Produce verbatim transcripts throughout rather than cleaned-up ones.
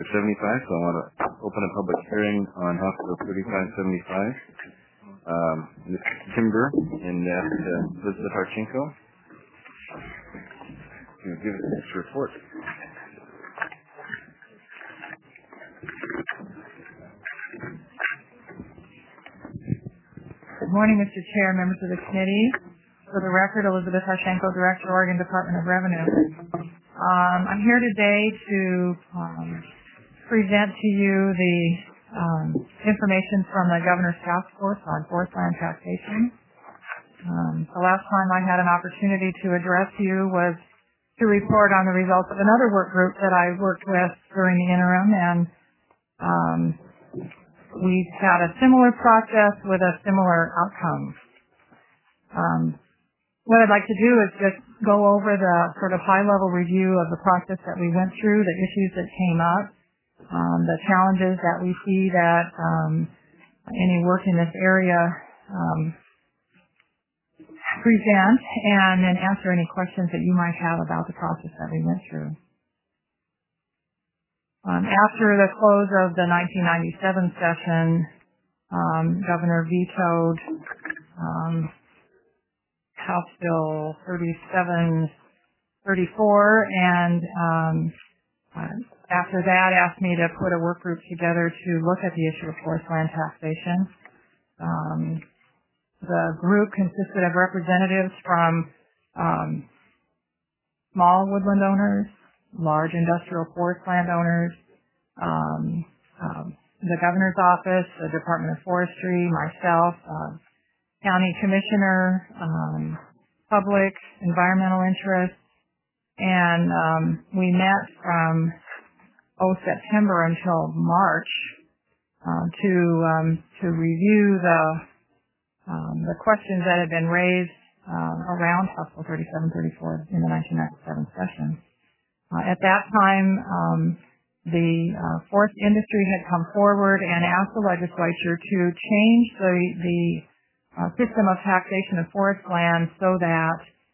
seventy-five, so I want to open a public hearing on House Bill thirty-five seventy-five. Um, Mister Timber and uh, Elizabeth Harchenko to give us this report. Good morning, Mister Chair, members of the committee. For the record, Elizabeth Harchenko, Director, Oregon Department of Revenue. Um, I'm here today to um, present to you the um, information from the Governor's Task Force on Forest Land Taxation. Um, the last time I had an opportunity to address you was to report on the results of another work group that I worked with during the interim, and um, we've had a similar process with a similar outcome. Um, what I'd like to do is just go over the sort of high-level review of the process that we went through, the issues that came up, um, the challenges that we see that um, any work in this area um, present, and then answer any questions that you might have about the process that we went through. Um, after the close of the nineteen ninety-seven session, um, Governor vetoed um, House Bill thirty-seven thirty-four, and um, uh, after that asked me to put a work group together to look at the issue of forest land taxation. Um, the group consisted of representatives from um, small woodland owners, large industrial forest landowners, um, um, the Governor's Office, the Department of Forestry, myself, uh, County Commissioner, um, public, environmental interests, and um, we met from oh September until March uh, to um, to review the um, the questions that had been raised uh, around House Bill thirty-seven thirty-four in the nineteen ninety-seven session. Uh, at that time, um, the uh, forest industry had come forward and asked the legislature to change the, the uh, system of taxation of forest land so that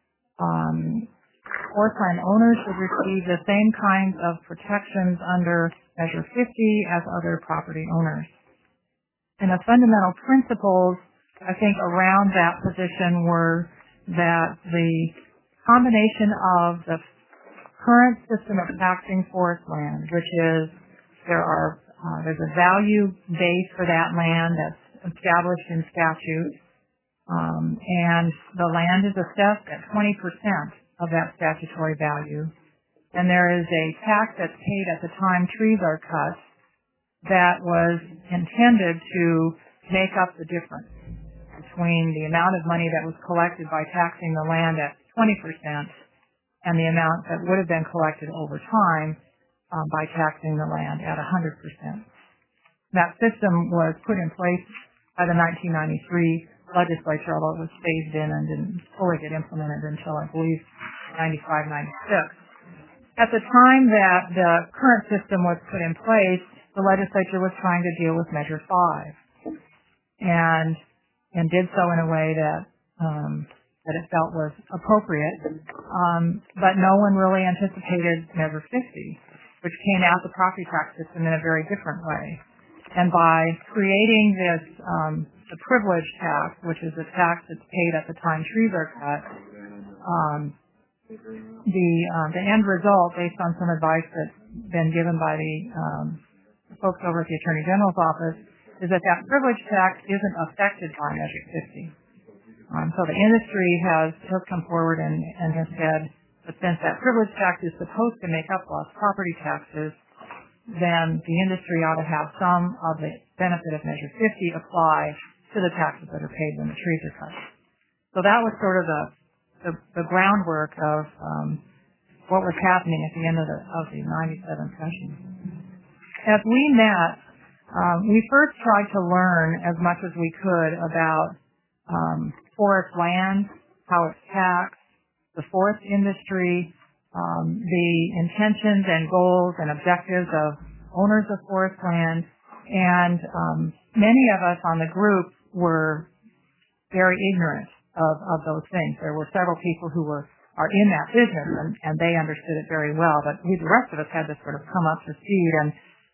um, forest land owners would receive the same kinds of protections under Measure fifty as other property owners. And the fundamental principles, I think, around that position were that the combination of the current system of taxing forest land, which is there are uh, there's a value base for that land that's established in statute, um, and the land is assessed at twenty percent of that statutory value, and there is a tax that's paid at the time trees are cut that was intended to make up the difference between the amount of money that was collected by taxing the land at twenty percent and the amount that would have been collected over time um, by taxing the land at one hundred percent. That system was put in place by the nineteen ninety-three legislature, although it was phased in and didn't fully get implemented until, I believe, ninety-five ninety-six. At the time that the current system was put in place, the legislature was trying to deal with Measure five, and and did so in a way that um, that it felt was appropriate, um, but no one really anticipated Measure fifty, which came out the property tax system in a very different way. And by creating this, um, the privilege tax, which is a tax that's paid at the time trees are cut, um, the uh, the end result, based on some advice that's been given by the um, folks over at the Attorney General's office, is that that privilege tax isn't affected by Measure fifty. Um, so the industry has, has come forward and, and has said that since that privilege tax is supposed to make up lost property taxes, then the industry ought to have some of the benefit of Measure fifty apply to the taxes that are paid when the trees are cut. So that was sort of the, the, the groundwork of um, what was happening at the end of the, of the ninety-seven session. As we met, um, we first tried to learn as much as we could about um, forest land, how it's taxed, the forest industry, um, the intentions and goals and objectives of owners of forest land, and um, many of us on the group were very ignorant of, of those things. There were several people who were are in that business, and, and they understood it very well, but we, the rest of us had to sort of come up to speed, and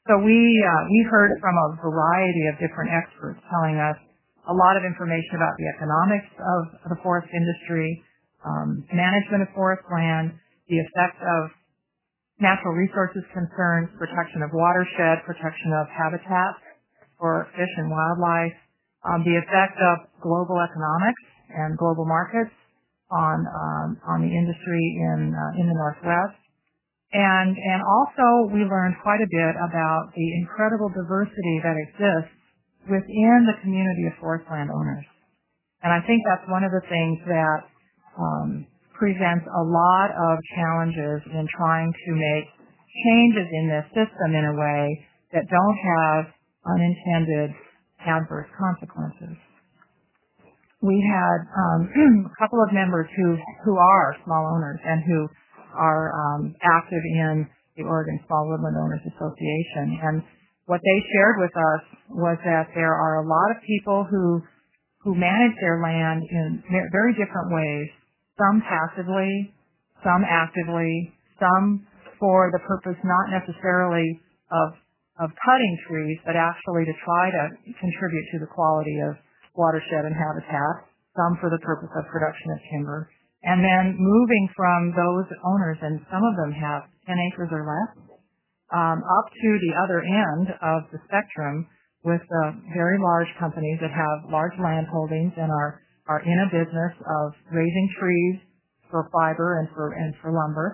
So we uh, we heard from a variety of different experts telling us a lot of information about the economics of the forest industry, um, management of forest land, the effect of natural resources concerns, protection of watershed, protection of habitat for fish and wildlife, um, the effect of global economics and global markets on um, on the industry in uh, in the Northwest. And, and also we learned quite a bit about the incredible diversity that exists within the community of forest land owners. And I think that's one of the things that um, presents a lot of challenges in trying to make changes in this system in a way that don't have unintended adverse consequences. We had um, a couple of members who, who are small owners and who are um, active in the Oregon Small Woodland Owners Association. And what they shared with us was that there are a lot of people who who manage their land in very different ways, some passively, some actively, some for the purpose not necessarily of of cutting trees, but actually to try to contribute to the quality of watershed and habitat, some for the purpose of production of timber. And then moving from those owners, and some of them have ten acres or less, um, up to the other end of the spectrum with uh, very large companies that have large land holdings and are, are in a business of raising trees for fiber and for and for lumber,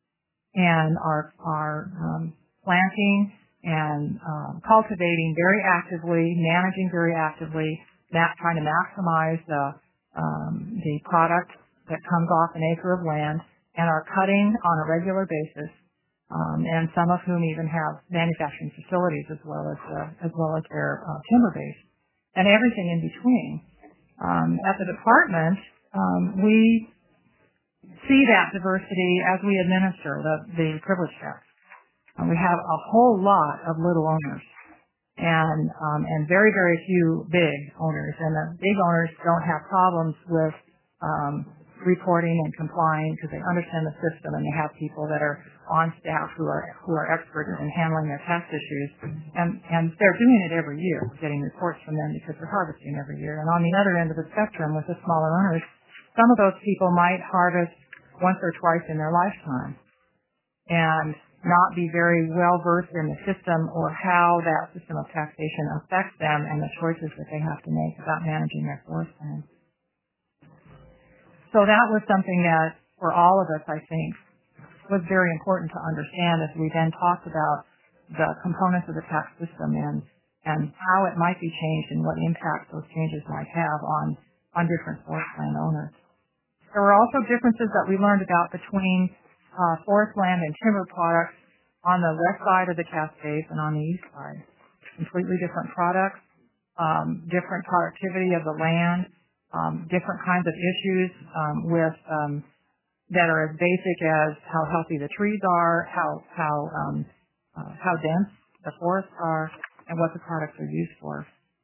and are are um, planting and um, cultivating very actively, managing very actively, ma- trying to maximize the um, the product that comes off an acre of land, and are cutting on a regular basis, um, and some of whom even have manufacturing facilities as well as uh, as well as their uh, timber base, and everything in between. Um, at the department, um, we see that diversity as we administer the, the privilege tax. And we have a whole lot of little owners, and um, and very very few big owners, and the big owners don't have problems with um, reporting and complying because they understand the system, and they have people that are on staff who are who are experts in handling their tax issues, and and they're doing it every year, getting reports from them because they're harvesting every year. And on the other end of the spectrum, with the smaller owners, some of those people might harvest once or twice in their lifetime, and not be very well versed in the system or how that system of taxation affects them and the choices that they have to make about managing their forest land. So that was something that, for all of us, I think, was very important to understand as we then talked about the components of the tax system and, and how it might be changed and what impact those changes might have on, on different forest land owners. There were also differences that we learned about between uh, forest land and timber products on the west side of the Cascades and on the east side. Completely different products, um, different productivity of the land, Um, different kinds of issues um, with um, that are as basic as how healthy the trees are, how how um, uh, how dense the forests are, and what the products are used for.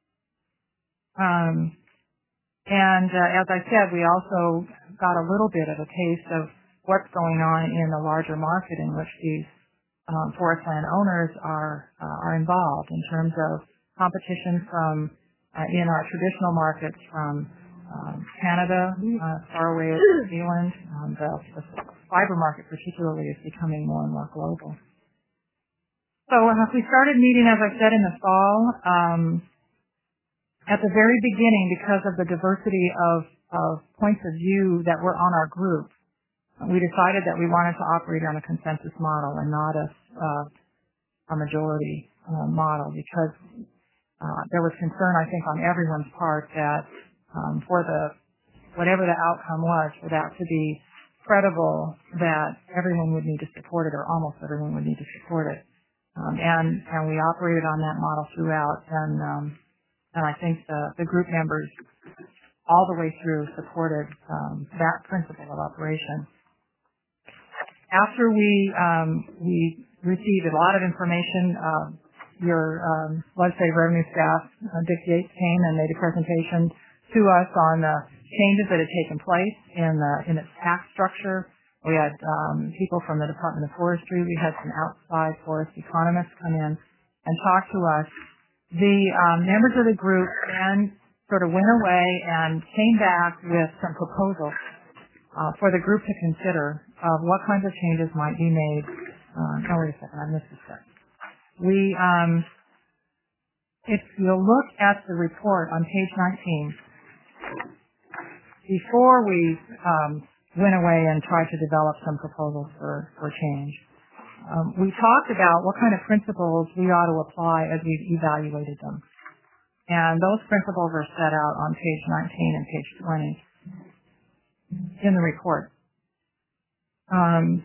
Um, and uh, as I said, we also got a little bit of a taste of what's going on in the larger market in which these um, forest land owners are uh, are involved in terms of competition from uh, in our traditional markets from Um, Canada, uh, far away as New Zealand, um, the, the fiber market particularly is becoming more and more global. So uh, we started meeting, as I said, in the fall. Um, at the very beginning, because of the diversity of, of points of view that were on our group, we decided that we wanted to operate on a consensus model and not a, uh, a majority uh, model because uh, there was concern, I think, on everyone's part that Um, for the whatever the outcome was, for that to be credible, that everyone would need to support it, or almost everyone would need to support it. Um, and and we operated on that model throughout, and um, and I think the, the group members all the way through supported um, that principle of operation. After we um, we received a lot of information, uh, your um, legislative revenue staff, uh, Dick Yates, came and made a presentation to us on the changes that had taken place in the in its tax structure. We had um, people from the Department of Forestry. We had some outside forest economists come in and talked to us, the um, members of the group then sort of went away and came back with some proposals uh, for the group to consider of what kinds of changes might be made. Uh, oh, wait a second, I missed a step. We, um, if you'll look at the report on page nineteen, before we um, went away and tried to develop some proposals for, for change, um, we talked about what kind of principles we ought to apply as we've evaluated them. And those principles are set out on page nineteen and page twenty in the report. Um,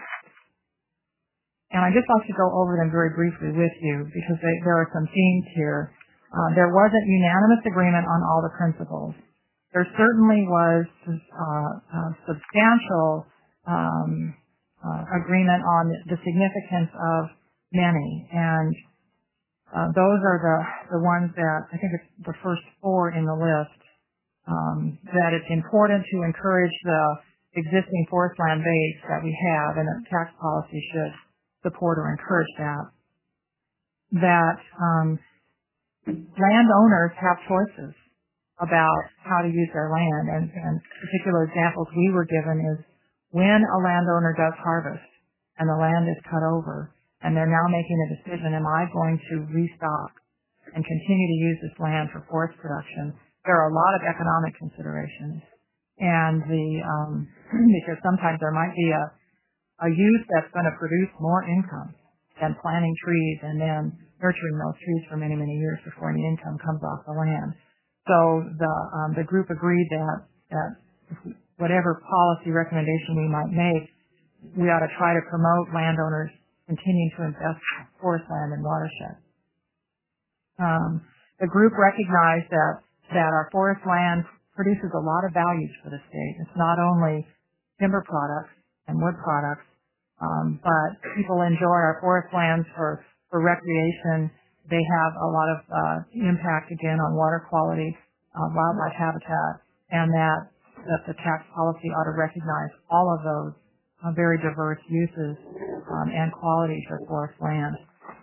and I just like to go over them very briefly with you because they, there are some themes here. Uh, there wasn't unanimous agreement on all the principles. There certainly was uh, uh, substantial um, uh, agreement on the significance of many, and uh, those are the, the ones that I think it's the first four in the list. Um, that it's important to encourage the existing forest land base that we have, and that tax policy should support or encourage that. That um, landowners have choices about how to use their land, and, and particular examples we were given is when a landowner does harvest and the land is cut over and they're now making a decision, am I going to restock and continue to use this land for forest production? There are a lot of economic considerations, and the um, because sometimes there might be a, a use that's going to produce more income than planting trees and then nurturing those trees for many, many years before any income comes off the land. So the um, the group agreed that, that whatever policy recommendation we might make, we ought to try to promote landowners continuing to invest in forest land and watershed. Um, the group recognized that, that our forest land produces a lot of values for the state. It's not only timber products and wood products, um, but people enjoy our forest lands for, for recreation. They have a lot of uh, impact, again, on water quality, uh, wildlife habitat, and that, that the tax policy ought to recognize all of those uh, very diverse uses um, and qualities of forest land.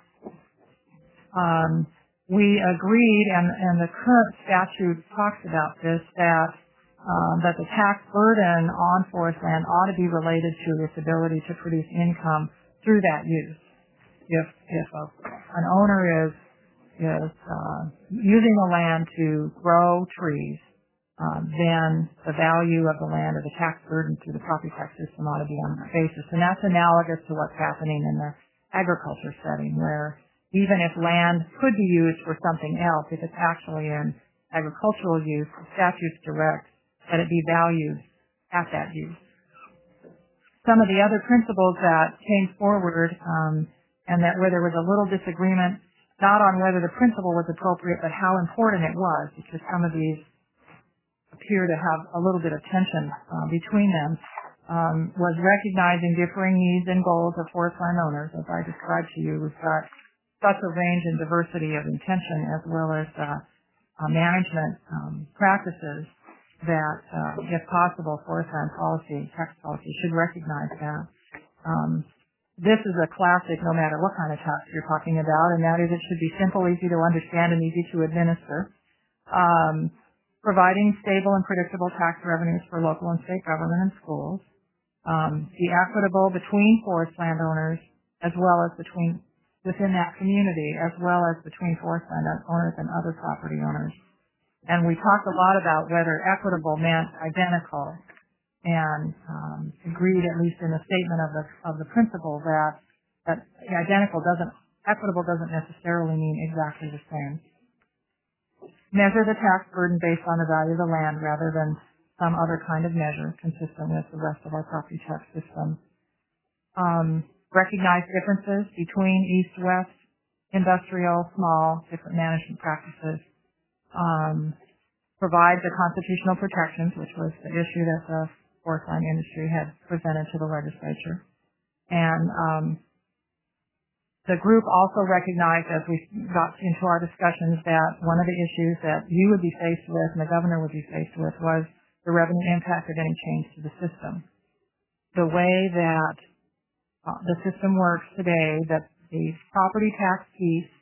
Um, we agreed, and, and the current statute talks about this, that um, that the tax burden on forest land ought to be related to its ability to produce income through that use. If if a, an owner is is uh, using the land to grow trees, um, then the value of the land or the tax burden through the property tax system ought to be on that basis. And that's analogous to what's happening in the agriculture setting, where even if land could be used for something else, if it's actually in agricultural use, the statutes direct that it be valued at that use. Some of the other principles that came forward, um, and that where there was a little disagreement, not on whether the principle was appropriate, but how important it was, because some of these appear to have a little bit of tension uh, between them, um, was recognizing differing needs and goals of forest land owners. As I described to you, we've got such a range and diversity of intention as well as uh, uh, management um, practices that, uh, if possible, forest land policy, tax policy should recognize that. Um, This is a classic no matter what kind of tax you're talking about, and that is it should be simple, easy to understand, and easy to administer. Um, providing stable and predictable tax revenues for local and state government and schools. Um, be equitable between forest landowners as well as between within that community, as well as between forest landowners and other property owners. And we talked a lot about whether equitable meant identical, and um, agreed, at least in the statement of the of the principle, that that identical doesn't equitable doesn't necessarily mean exactly the same. Measure the tax burden based on the value of the land rather than some other kind of measure consistent with the rest of our property tax system. Um, recognize differences between east-west, industrial, small, different management practices. Um, provide the constitutional protections, which was the issue that the forest land industry had presented to the legislature. And um, the group also recognized, as we got into our discussions, that one of the issues that you would be faced with and the governor would be faced with was the revenue impact of any change to the system. The way that uh, the system works today, that the property tax piece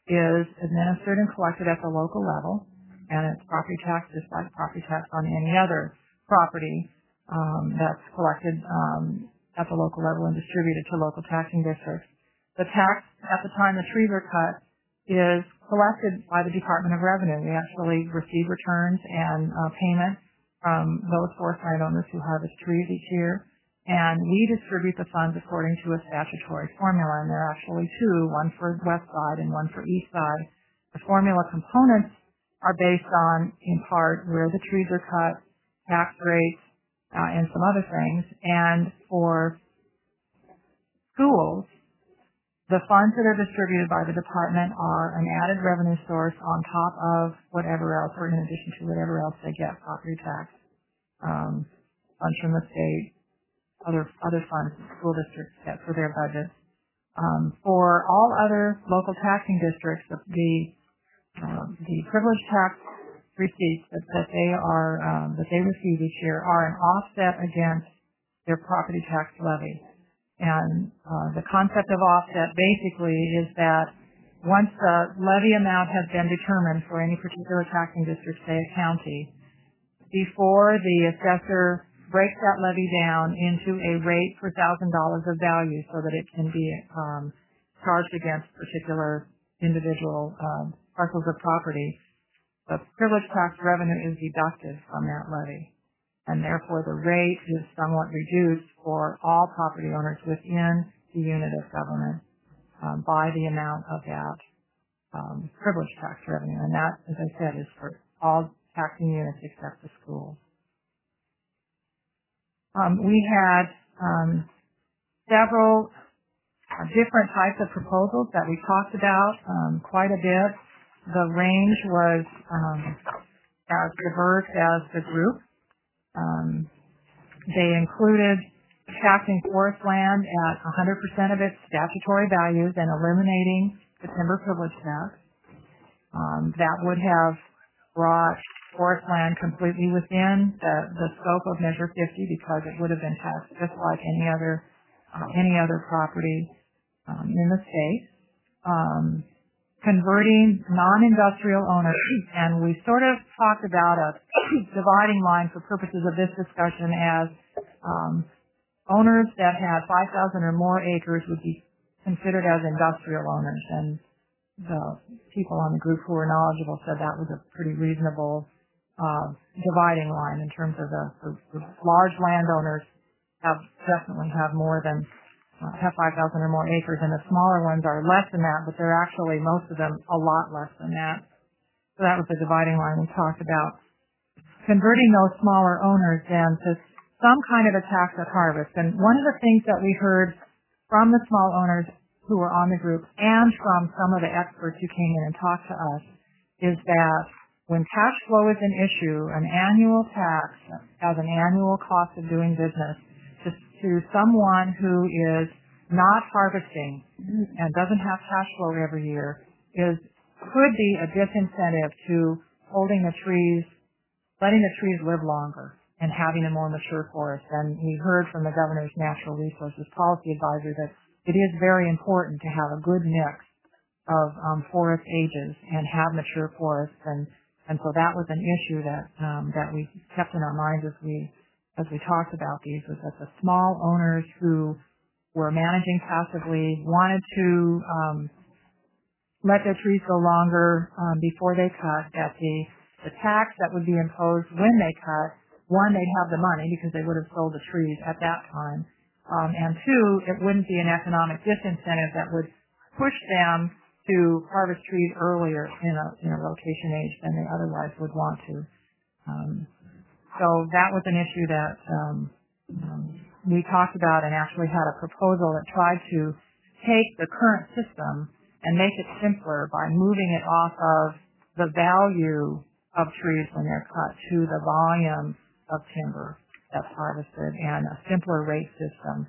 is administered and collected at the local level, and it's property tax just like property tax on any other property um, that's collected um, at the local level and distributed to local taxing districts. The tax at the time the trees are cut is collected by the Department of Revenue. We actually receive returns and uh, payment from those forest landowners who harvest trees each year, and we distribute the funds according to a statutory formula, and there are actually two, one for west side and one for east side. The formula components are based on, in part, where the trees are cut, tax rates, uh, and some other things. And for schools, the funds that are distributed by the department are an added revenue source on top of whatever else, or in addition to whatever else they get, property tax, um, funds from the state, other other funds that school districts get for their budgets. Um, for all other local taxing districts, the the, uh, the privilege tax receipts that, that they are um, that they receive each year are an offset against their property tax levy. And uh, the concept of offset basically is that once the levy amount has been determined for any particular taxing district, say a county, before the assessor breaks that levy down into a rate per thousand dollars of value so that it can be um, charged against particular individual um, parcels of property, the privilege tax revenue is deducted from that levy. And therefore the rate is somewhat reduced for all property owners within the unit of government um, by the amount of that um, privilege tax revenue. And that, as I said, is for all taxing units except the schools. Um, we had um, several uh, different types of proposals that we talked about um, quite a bit. The range was um, as diverse as the group. Um, they included taxing forest land at one hundred percent of its statutory values and eliminating the timber privilege tax. Um, that would have brought forest land completely within the, the scope of Measure fifty because it would have been taxed just like any other uh, any other property um, in the state. Um, converting non-industrial owners, and we sort of talked about a dividing line for purposes of this discussion as um, owners that had five thousand or more acres would be considered as industrial owners, and the people on the group who were knowledgeable said that was a pretty reasonable uh, dividing line in terms of the, the, the large landowners have definitely have more than Uh, have five thousand or more acres, and the smaller ones are less than that, but they're actually, most of them, a lot less than that. So that was the dividing line we talked about. Converting those smaller owners then to some kind of a tax at harvest. And one of the things that we heard from the small owners who were on the group and from some of the experts who came in and talked to us is that when cash flow is an issue, an annual tax as an annual cost of doing business to, to someone who is not harvesting and doesn't have cash flow every year is could be a disincentive to holding the trees, letting the trees live longer and having a more mature forest. And we heard from the governor's natural resources policy advisor that it is very important to have a good mix of um, forest ages and have mature forests. And, and so that was an issue that um, that we kept in our minds as we as we talked about these, was that the small owners who were managing passively wanted to um, let their trees go longer um, before they cut, that the, the tax that would be imposed when they cut, one, they'd have the money because they would have sold the trees at that time, um, and two, it wouldn't be an economic disincentive that would push them to harvest trees earlier in a, in a rotation age than they otherwise would want to. Um, So that was an issue that um, um, we talked about and actually had a proposal that tried to take the current system and make it simpler by moving it off of the value of trees when they're cut to the volume of timber that's harvested and a simpler rate system.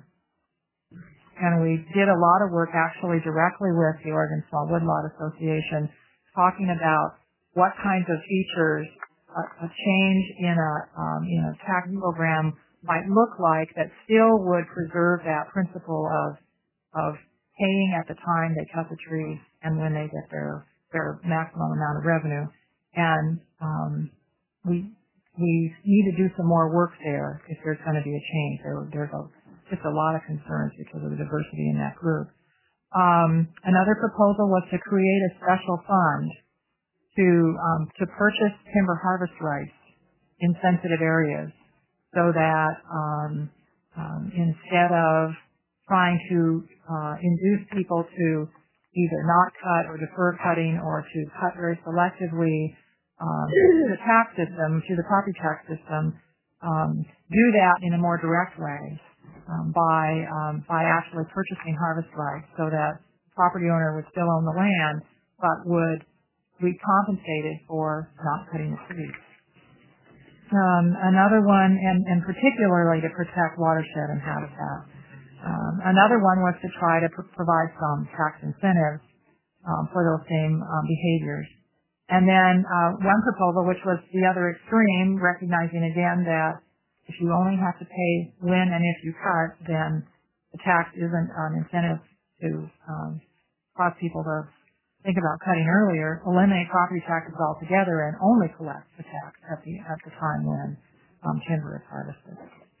And we did a lot of work actually directly with the Oregon Small Woodlot Association talking about what kinds of features A, a change in a um, in a tax program might look like that still would preserve that principle of of paying at the time they cut the tree and when they get their their maximum amount of revenue. And um, we we need to do some more work there if there's going to be a change. There, there's a, just a lot of concerns because of the diversity in that group. Um, another proposal was to create a special fund to um, to purchase timber harvest rights in sensitive areas, so that um, um, instead of trying to uh, induce people to either not cut or defer cutting or to cut very selectively um, through the tax system, through the property tax system, um, do that in a more direct way. Um, by um, by actually purchasing harvest rights, so that the property owner would still own the land, but would be compensated for not cutting the trees. Um, another one, and, and particularly to protect watershed and habitat. Um, another one was to try to pr- provide some tax incentives um, for those same um, behaviors. And then uh, one proposal, which was the other extreme, recognizing again that if you only have to pay when and if you cut, then the tax isn't an incentive to um, cause people to think about cutting earlier. Eliminate property taxes altogether and only collect the tax at the at the time when um, timber is harvested.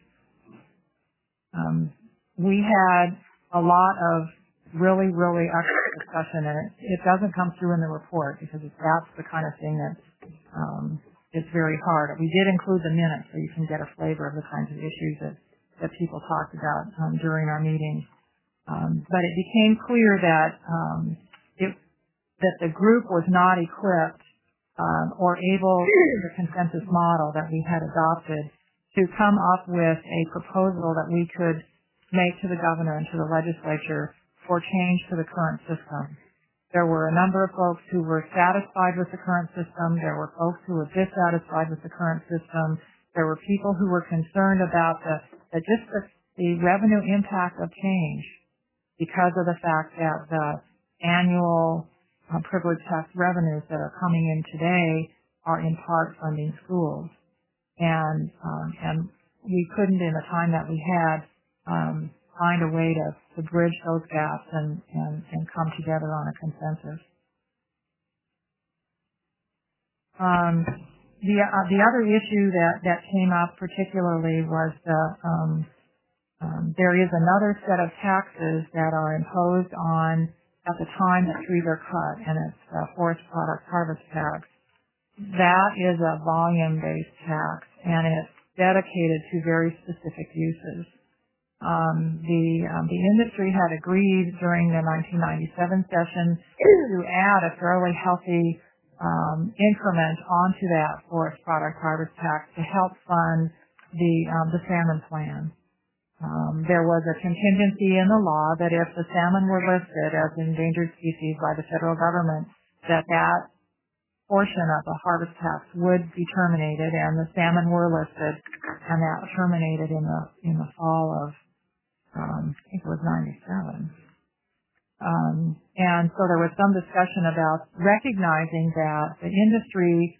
Um, we had a lot of really, really excellent discussion, and it, it doesn't come through in the report because that's the kind of thing that um, it's very hard. We did include the minutes so you can get a flavor of the kinds of issues that, that people talked about um, during our meetings. Um, but it became clear that um, it, that the group was not equipped um, or able, the consensus model that we had adopted, to come up with a proposal that we could make to the governor and to the legislature for change to the current system. There were a number of folks who were satisfied with the current system. There were folks who were dissatisfied with the current system. There were people who were concerned about the, the just the, the revenue impact of change because of the fact that the annual uh, privilege tax revenues that are coming in today are in part funding schools. And, um, and we couldn't, in the time that we had, um, find a way to, to bridge those gaps and, and, and come together on a consensus. Um, the, uh, the other issue that, that came up particularly was the, um, um, there is another set of taxes that are imposed on at the time that trees are cut, and it's the forest product harvest tax. That is a volume-based tax, and it's dedicated to very specific uses. Um, the um, the industry had agreed during the nineteen ninety-seven session to add a fairly healthy um, increment onto that forest product harvest tax to help fund the um, the salmon plan. Um, there was a contingency in the law that if the salmon were listed as endangered species by the federal government, that that portion of the harvest tax would be terminated, and the salmon were listed, and that terminated in the in the fall of Um, I think it was ninety-seven. Um, and so there was some discussion about recognizing that the industry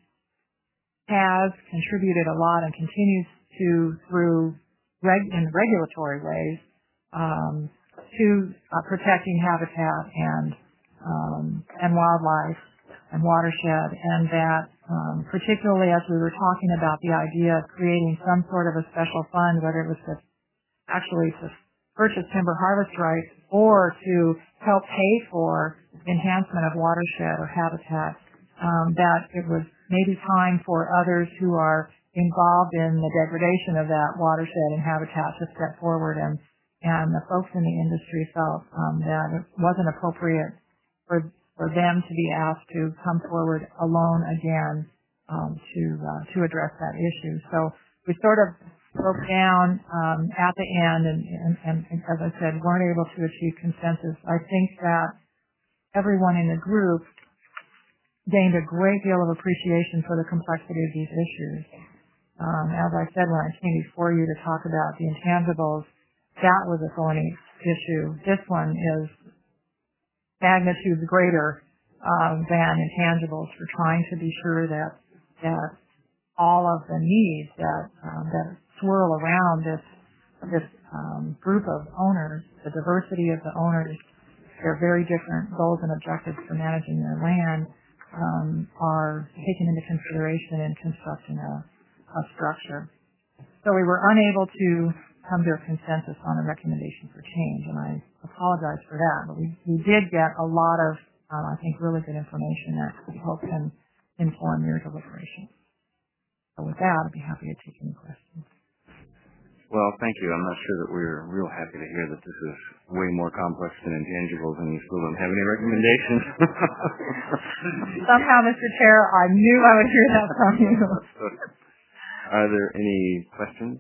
has contributed a lot and continues to through reg- in regulatory ways um, to uh, protecting habitat and um, and wildlife and watershed, and that um, particularly as we were talking about the idea of creating some sort of a special fund, whether it was to actually to purchase timber harvest rights or to help pay for enhancement of watershed or habitat, um, that it was maybe time for others who are involved in the degradation of that watershed and habitat to step forward, and, and the folks in the industry felt um, that it wasn't appropriate for, for them to be asked to come forward alone again um, to, uh, to address that issue. So we sort of broke down um, at the end, and, and, and, and as I said, weren't able to achieve consensus. I think that everyone in the group gained a great deal of appreciation for the complexity of these issues. Um, as I said when I came before you to talk about the intangibles, that was a thorny issue. This one is magnitudes greater um, than intangibles for trying to be sure that that all of the needs that um, that swirl around this this um, group of owners, the diversity of the owners, their very different goals and objectives for managing their land, um, are taken into consideration in constructing a, a structure. So we were unable to come to a consensus on a recommendation for change, and I apologize for that. But we, we did get a lot of, um, I think, really good information that we hope can inform your deliberations. So with that, I'd be happy to take any questions. Well, thank you. I'm not sure that we're real happy to hear that this is way more complex than intangibles and you still don't have any recommendations. Somehow, Mister Chair, I knew I would hear that from you. Are there any questions?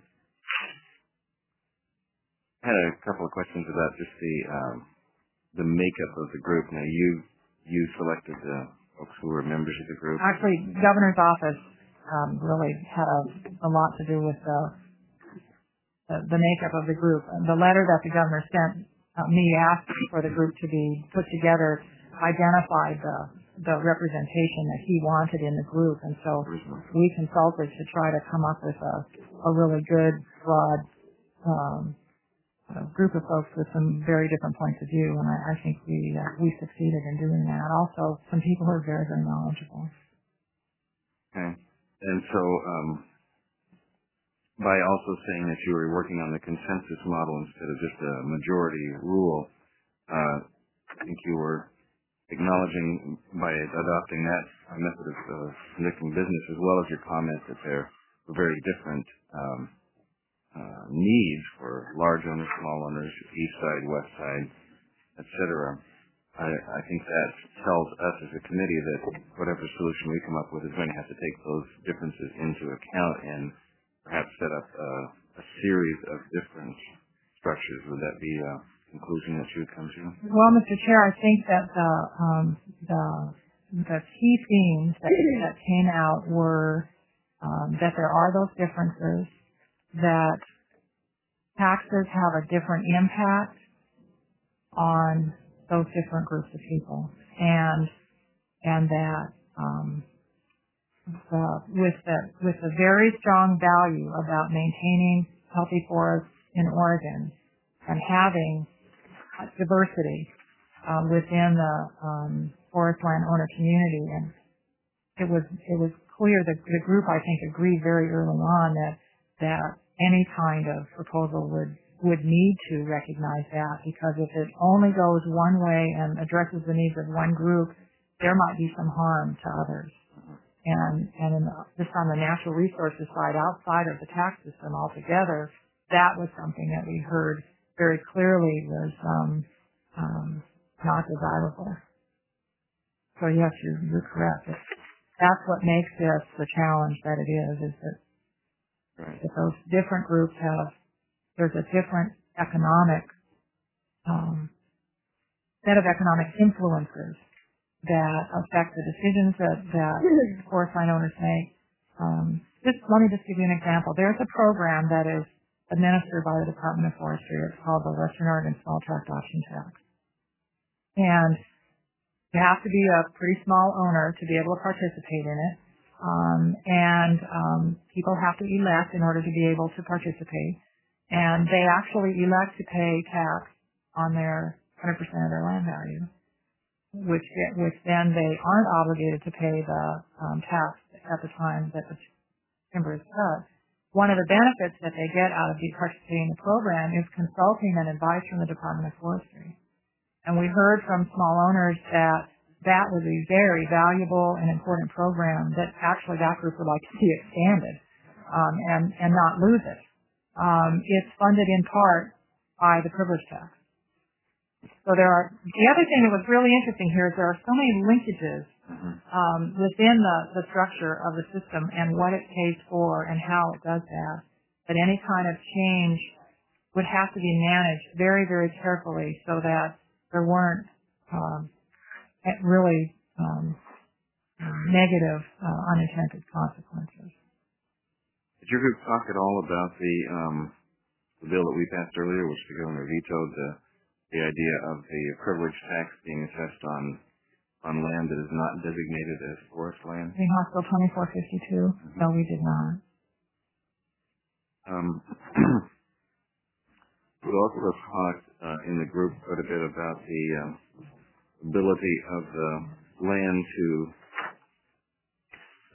I had a couple of questions about just the um, the makeup of the group. Now, you you selected the folks who were members of the group. Actually, Governor's office um, really had a, a lot to do with the The, the makeup of the group. The letter that the governor sent uh, me asking for the group to be put together identified the, the representation that he wanted in the group, and so we consulted to try to come up with a, a really good, broad um, uh, group of folks with some very different points of view, and I, I think we uh, we succeeded in doing that. Also, some people who are very, very knowledgeable. Okay. And so, um, by also saying that you were working on the consensus model instead of just a majority rule, uh, I think you were acknowledging by adopting that method of uh, conducting business, as well as your comment that there were very different um, uh, needs for large owners, small owners, east side, west side, et cetera. I, I think that tells us as a committee that whatever solution we come up with is going to have to take those differences into account and perhaps set up uh, a series of different structures. Would that be a conclusion that you would come to? Well, Mister Chair, I think that the um, the the key themes that, that came out were um, that there are those differences, that taxes have a different impact on those different groups of people, and and that um, Uh, with the with the very strong value about maintaining healthy forests in Oregon and having diversity uh, within the um, forest land owner community, and it was it was clear that the group, I think, agreed very early on that that any kind of proposal would would need to recognize that, because if it only goes one way and addresses the needs of one group, there might be some harm to others. And, and in the, just on the natural resources side, outside of the tax system altogether, that was something that we heard very clearly was um, um, not desirable. So yes, you're, you're correct. That's what makes this the challenge that it is, is that, right. that those different groups have, there's a different economic, um, set of economic influences that affect the decisions that, that forest land owners make. Um, just let me just give you an example. There's a program that is administered by the Department of Forestry. It's called the Western Oregon Small Tract Option Tax. And you have to be a pretty small owner to be able to participate in it. Um, and um, people have to elect in order to be able to participate. And they actually elect to pay tax on their one hundred percent of their land value, which which then they aren't obligated to pay the um, tax at the time that the timber is cut. One of the benefits that they get out of participating in the program is consulting and advice from the Department of Forestry. And we heard from small owners that that was a very valuable and important program that actually that group would like to see expanded um, and, and not lose it. Um, it's funded in part by the privilege tax. So there are, the other thing that was really interesting here is there are so many linkages um, within the, the structure of the system and what it pays for and how it does that, that any kind of change would have to be managed very, very carefully so that there weren't um, really um, negative uh, unintended consequences. Did your group talk at all about the, um, the bill that we passed earlier, which the governor vetoed, the the idea of the privilege tax being assessed on on land that is not designated as forest land? In House Bill twenty-four fifty-two, mm-hmm. No, we did not. Um, we also talked uh, in the group quite a bit about the uh, ability of the land to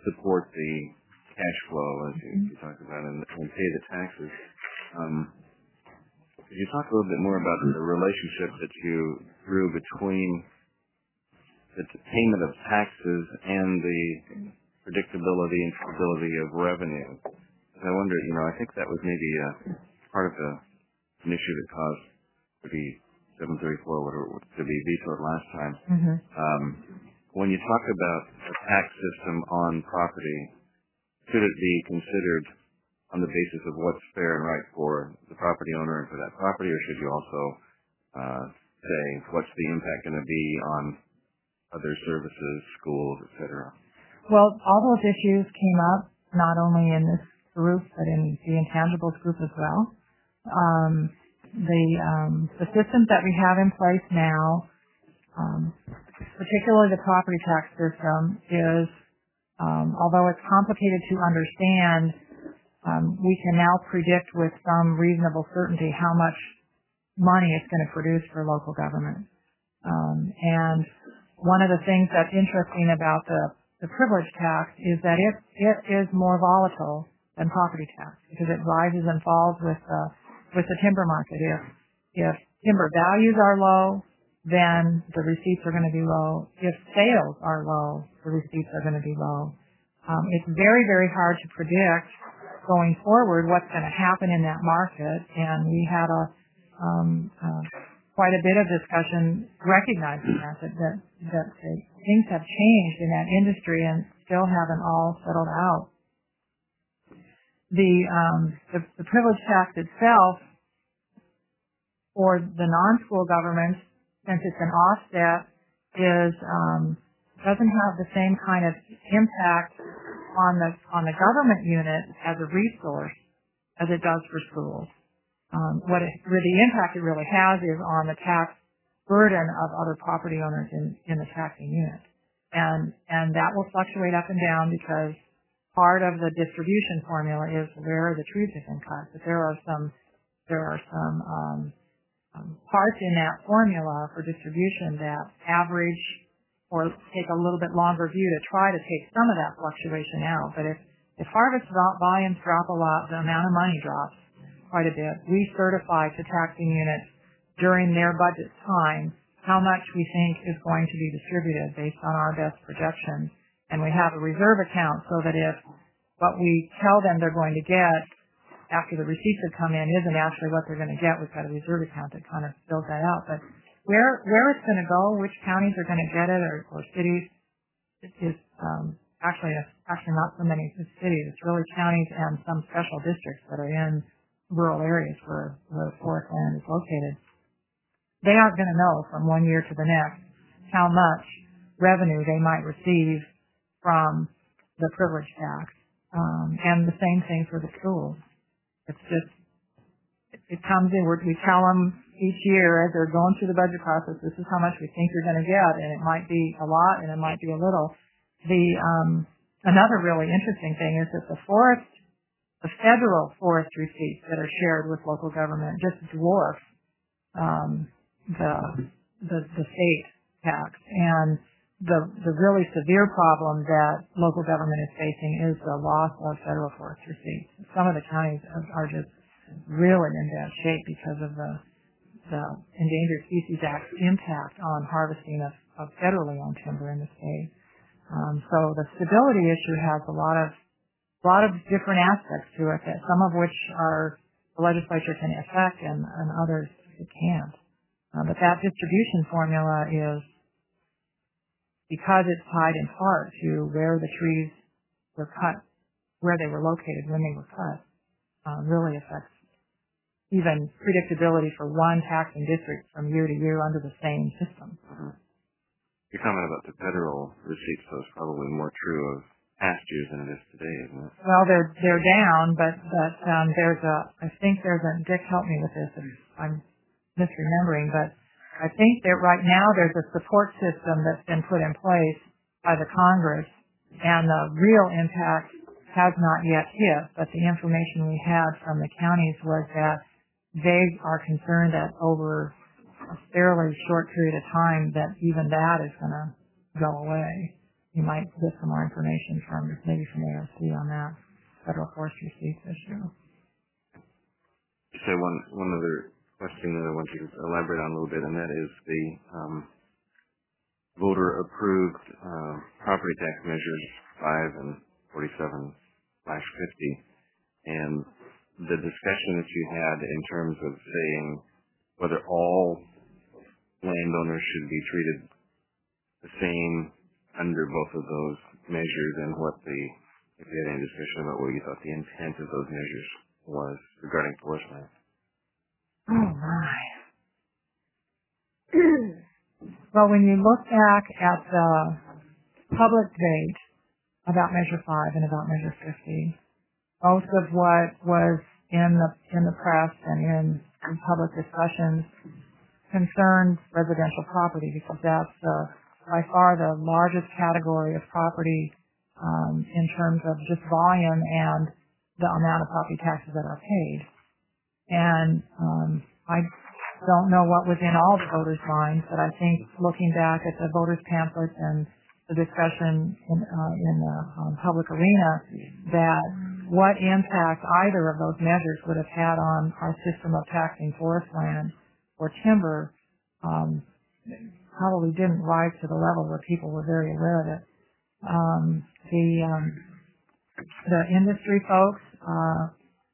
support the cash flow, as you, you talked about, and, and pay the taxes. Um, could you talk a little bit more about the relationship that you drew between the payment of taxes and the predictability and stability of revenue? I wonder, you know, I think that was maybe a part of the, an issue that caused thirty-seven thirty-four, whatever, to be vetoed last time. Mm-hmm. Um, when you talk about a tax system on property, should it be considered on the basis of what's fair and right for the property owner and for that property, or should you also uh, say what's the impact going to be on other services, schools, et cetera? Well, all those issues came up not only in this group but in the intangibles group as well. Um, the um, the systems that we have in place now, um, particularly the property tax system, is um, although it's complicated to understand, um, we can now predict with some reasonable certainty how much money it's going to produce for local government. Um, and one of the things that's interesting about the, the privilege tax is that it, it is more volatile than property tax because it rises and falls with the, with the timber market. If, if timber values are low, then the receipts are going to be low. If sales are low, the receipts are going to be low. Um, it's very, very hard to predict going forward what's going to happen in that market, and we had a um, uh, quite a bit of discussion recognizing that, that, that, that things have changed in that industry and still haven't all settled out. The, um, the, the privilege tax itself for the non-school governments, since it's an offset, is um, doesn't have the same kind of impact on the on the government unit as a resource as it does for schools. Um, what it, the impact it really has is on the tax burden of other property owners in, in the taxing unit. And, and that will fluctuate up and down because part of the distribution formula is where the trees have been cut. But there are some, there are some, um, um, parts in that formula for distribution that average or take a little bit longer view to try to take some of that fluctuation out. But if, if harvest volumes drop a lot, the amount of money drops quite a bit. We certify to taxing units during their budget time how much we think is going to be distributed based on our best projections. And we have a reserve account so that if what we tell them they're going to get after the receipts have come in isn't actually what they're going to get, we've got a reserve account that kind of fills that out. But where where it's going to go, which counties are going to get it, or, or cities, is um, actually actually not so many cities. It's really counties and some special districts that are in rural areas where, where forest land is located. They aren't going to know from one year to the next how much revenue they might receive from the privilege tax. Um, and the same thing for the schools. It's just, it, it comes in, we're, we tell them each year as they're going through the budget process, this is how much we think you're going to get, and it might be a lot and it might be a little. The um, another really interesting thing is that the forest The federal forest receipts that are shared with local government just dwarf um, the, the the state tax, and the the really severe problem that local government is facing is the loss of federal forest receipts. Some of the counties are just really in bad shape because of the the Endangered Species Act's impact on harvesting of, of federally owned timber in the state. Um, so the stability issue has a lot of a lot of different aspects to it, that some of which are the legislature can affect and, and others it can't. Uh, but that distribution formula is, because it's tied in part to where the trees were cut, where they were located when they were cut, uh, really affects even predictability for one taxing district from year to year under the same system. Uh-huh. Your comment about the federal receipts, though, is probably more true of past years than it is today, isn't it? Well, they're they're down, but but um, there's a I think there's a Dick, help me with this if I'm misremembering, but I think that right now there's a support system that's been put in place by the Congress, and the real impact has not yet hit. But the information we had from the counties was that they are concerned that over a fairly short period of time that even that is going to go away. you might get some more information from maybe from A R C on that federal forest receipts issue. So one one other question that I want you to elaborate on a little bit, and that is the um, voter-approved uh, property tax measures five and forty-seven slash fifty, and the discussion that you had in terms of saying whether all landowners should be treated the same under both of those measures, and what the, if you had any discussion about what you thought the intent of those measures was regarding forest land. Oh my. Well, when you look back at the public debate about Measure five and about Measure fifty, most of what was in the in the press and in, in public discussions concerned residential property, because that's the, by far the largest category of property um, in terms of just volume and the amount of property taxes that are paid. And um, I don't know what was in all the voters' minds, but I think looking back at the voters' pamphlets and the discussion in, uh, in the um, public arena, that what impact either of those measures would have had on our system of taxing forest land or timber um, probably didn't rise to the level where people were very aware of it. Um, the um, the industry folks uh,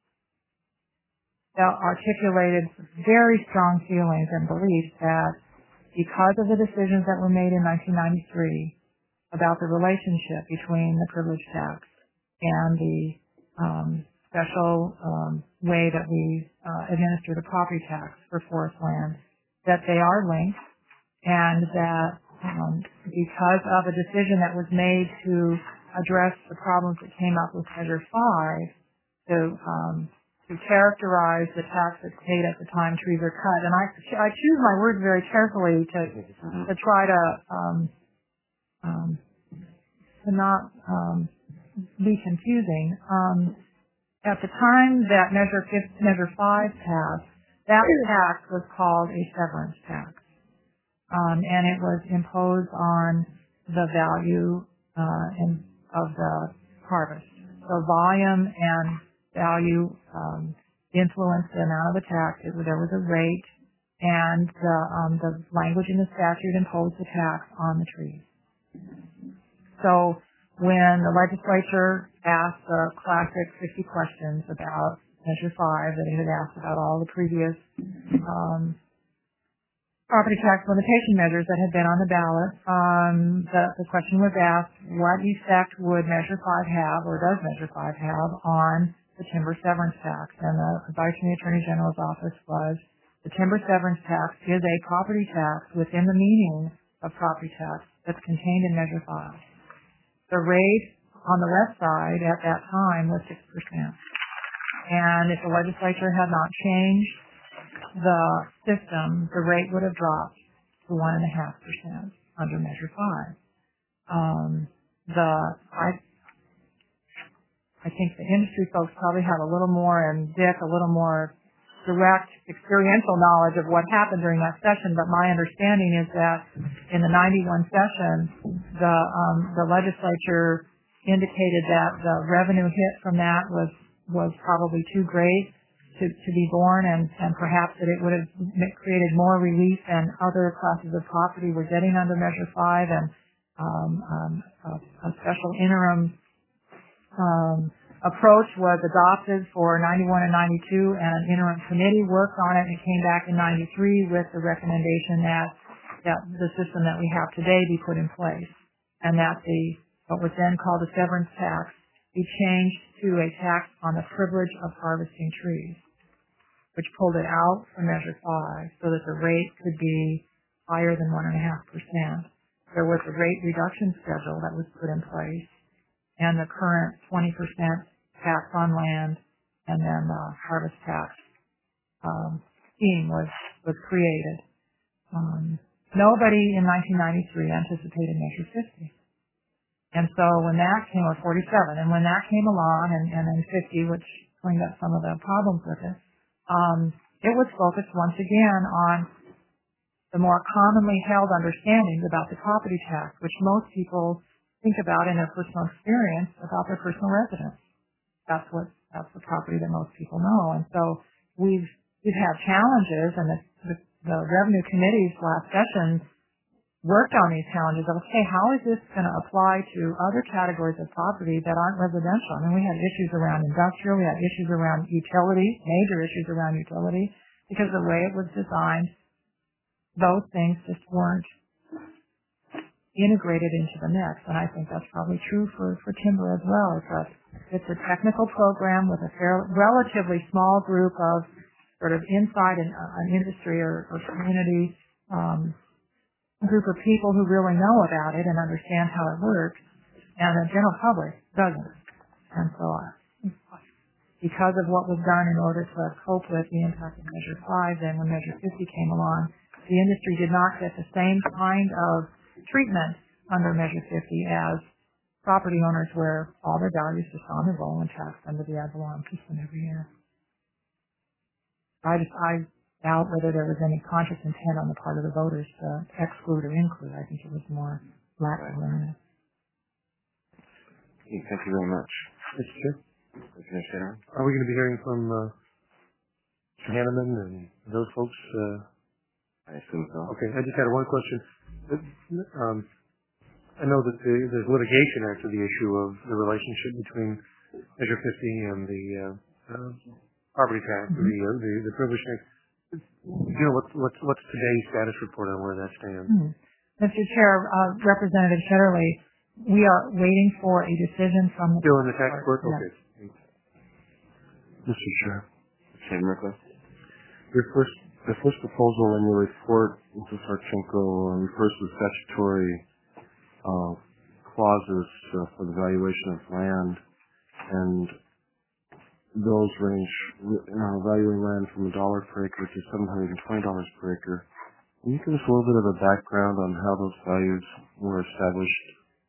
articulated very strong feelings and beliefs that because of the decisions that were made in nineteen ninety-three about the relationship between the privilege tax and the um, special um, way that we uh, administer the property tax for forest land, that they are linked, and that um, because of a decision that was made to address the problems that came up with Measure five, to um, to characterize the tax that's paid at the time trees are cut. And I, I choose my words very carefully to to try to um, um, to not um, be confusing. Um, at the time that Measure Measure five passed, that tax was called a severance tax, um, and it was imposed on the value uh, in, of the harvest. So volume and value um, influenced the amount of the tax. It, there was a rate, and the, um, the language in the statute imposed the tax on the trees. So when the legislature asked the classic fifty questions about Measure five that it had asked about all the previous um, property tax limitation measures that had been on the ballot, um, the, the question was asked, what effect would Measure five have, or does Measure five have, on the timber severance tax? And the advice from the Attorney General's office was, the timber severance tax is a property tax within the meaning of property tax that's contained in Measure five. The rate on the west side at that time was six percent. And if the legislature had not changed the system, the rate would have dropped to one and a half percent under Measure five. Um, the I I think the industry folks probably have a little more, and Dick a little more direct experiential knowledge of what happened during that session. But my understanding is that in the ninety-one session, the um, the legislature indicated that the revenue hit from that was was probably too great to, to be borne, and, and perhaps that it would have created more relief than other classes of property were getting under Measure five, and um, um, a, a special interim um, approach was adopted for ninety-one and ninety-two, and an interim committee worked on it and it came back in ninety-three with the recommendation that, that the system that we have today be put in place, and that the what was then called the severance tax be changed to a tax on the privilege of harvesting trees, which pulled it out from Measure five so that the rate could be higher than one and a half percent. There was a rate reduction schedule that was put in place, and the current twenty percent tax on land and then the harvest tax um, scheme was, was created. Um, nobody in nineteen ninety-three anticipated Measure fifty. And so when that came, or forty-seven, and when that came along, and, and then fifty, which cleaned up some of the problems with it, um, it was focused once again on the more commonly held understandings about the property tax, which most people think about in their personal experience about their personal residence. That's what that's the property that most people know. And so we've we've had challenges, and the, the, the revenue committee's last session worked on these challenges of, okay, how is this going to apply to other categories of property that aren't residential? I mean, we had issues around industrial, we had issues around utility, major issues around utility, because the way it was designed, those things just weren't integrated into the mix. And I think that's probably true for, for timber as well. It's a, it's a technical program with a fair, relatively small group of sort of inside an, an industry or, or community um, group of people who really know about it and understand how it works, and the general public doesn't. And so uh, because of what was done in order to cope with the impact of Measure five, then when Measure fifty came along, the industry did not get the same kind of treatment under Measure fifty as property owners, where all their values just on the roll and taxed under the ad valorem system every year. I just, I doubt whether there was any conscious intent on the part of the voters to exclude or include. I think it was more lack of awareness. Okay, thank you very much. Mister Chair, Commissioner Shanahan? are we going to be hearing from uh, Mister Hanneman and those folks? Uh, I assume so. okay, I just had one question. Um, I know that the, there's litigation after the issue of the relationship between Measure fifty and the uh, uh, property tax, mm-hmm. the, uh, the the privilege tax. You know, what's, what's, what's today's status report on where that stands? Hmm. Mister Chair, uh, Representative Shetterly, we are waiting for a decision from the Still in the tax court? Yes. Okay. Mister Chair. Same request? Your first, the first proposal in your report, Mister Sarchenko, refers to statutory uh, clauses uh, for the valuation of land, and those range, uh, valuing land from a dollar per acre to seven hundred twenty dollars per acre. Can you give us a little bit of a background on how those values were established?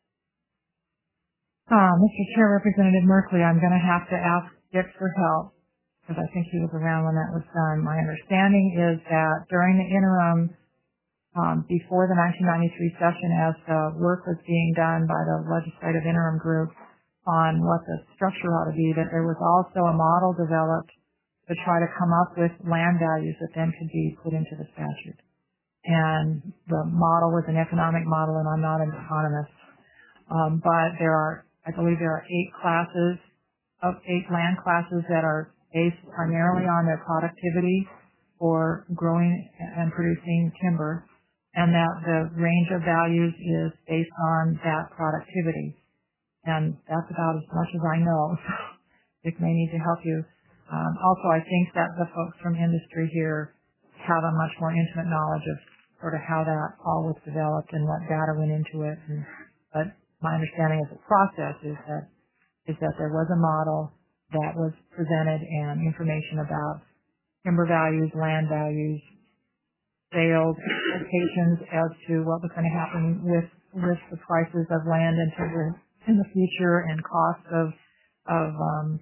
Uh, Mister Chair, Representative Merkley, I'm going to have to ask Dick for help, because I think he was around when that was done. My understanding is that during the interim, um, before the nineteen ninety-three session, as the work was being done by the legislative interim group on what the structure ought to be, that there was also a model developed to try to come up with land values that then could be put into the statute. And the model was an economic model, and I'm not an economist. Um, but there are, I believe there are eight classes of eight land classes that are based primarily on their productivity for growing and producing timber, and that the range of values is based on that productivity. And that's about as much as I know. Dick may need to help you. Um, also, I think that the folks from industry here have a much more intimate knowledge of sort of how that all was developed and what data went into it. And, but my understanding of the process is that is that there was a model that was presented and information about timber values, land values, sales expectations as to what was going to happen with with the prices of land and timber in the future, and costs of of um,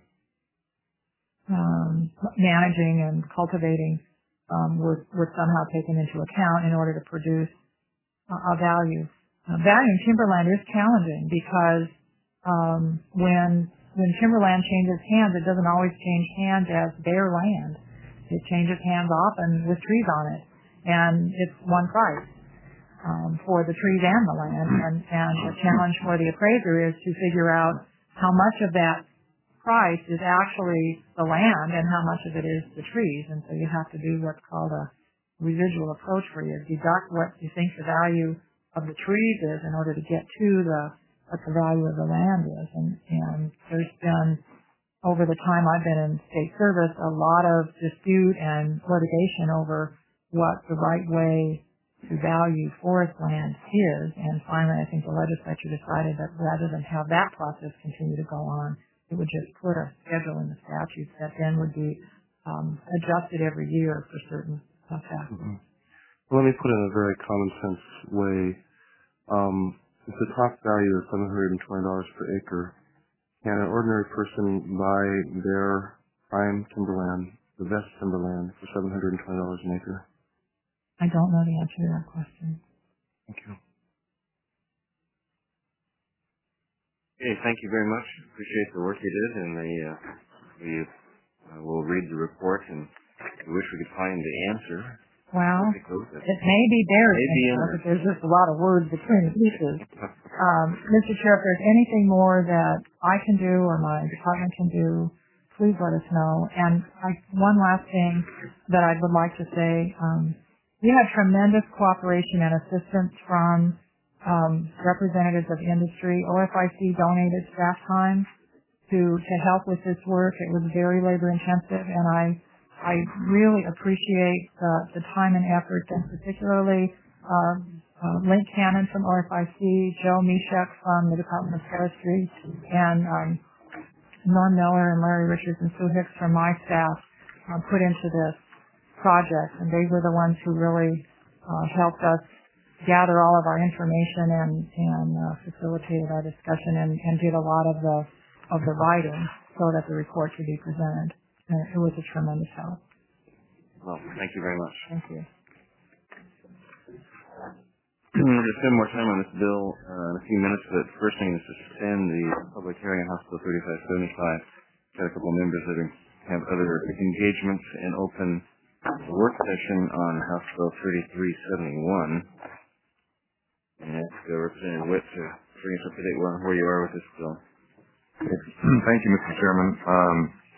um, managing and cultivating um, were, were somehow taken into account in order to produce a, a value. Uh, valuing timberland is challenging because um, when when timberland changes hands, it doesn't always change hands as bare land. It changes hands often with trees on it, and it's one price. Um, for the trees and the land, and, and the challenge for the appraiser is to figure out how much of that price is actually the land and how much of it is the trees. And so you have to do what's called a residual approach, where you deduct what you think the value of the trees is in order to get to the what the value of the land is. And, and there's been, over the time I've been in state service, a lot of dispute and litigation over what the right way to value forest land is, and finally I think the legislature decided that rather than have that process continue to go on, it would just put a schedule in the statutes that then would be um, adjusted every year for certain uh, factors. Mm-hmm. Well, let me put it in a very common sense way. Um, if the top value is seven hundred twenty dollars per acre, can an ordinary person buy their prime timberland, the best timberland, for seven hundred twenty dollars an acre? I don't know the answer to that question. Thank you. Okay, thank you very much. Appreciate the work you did, and the, uh, we uh, will read the report, and we wish we could find the answer. Well, it may be buried, Maybe in but there's just a lot of words between the pieces. Um, Mister Chair, if there's anything more that I can do or my department can do, please let us know. And I, one last thing that I would like to say, um, we had tremendous cooperation and assistance from um, representatives of industry. O F I C donated staff time to, to help with this work. It was very labor intensive, and I I really appreciate uh, the time and effort, and particularly uh, uh, Link Cannon from O F I C, Joe Mishek from the Department of Forestry, and um, Norm Miller and Larry Richards and Sue Hicks from my staff uh, put into this project, and they were the ones who really uh, helped us gather all of our information and, and uh, facilitated our discussion and, and did a lot of the of the writing so that the report could be presented. And it was a tremendous help. Well, thank you very much. Thank you. We're going to spend more time on this bill uh, in a few minutes, but first thing is to suspend the public hearing on House Bill thirty-five seventy-five. Got a couple of members that have other engagements and open the work session on House Bill thirty-three seventy-one. And ask uh, Representative Witt to bring us up to date on where you are with this bill. Thank you, Mister Chairman. Um,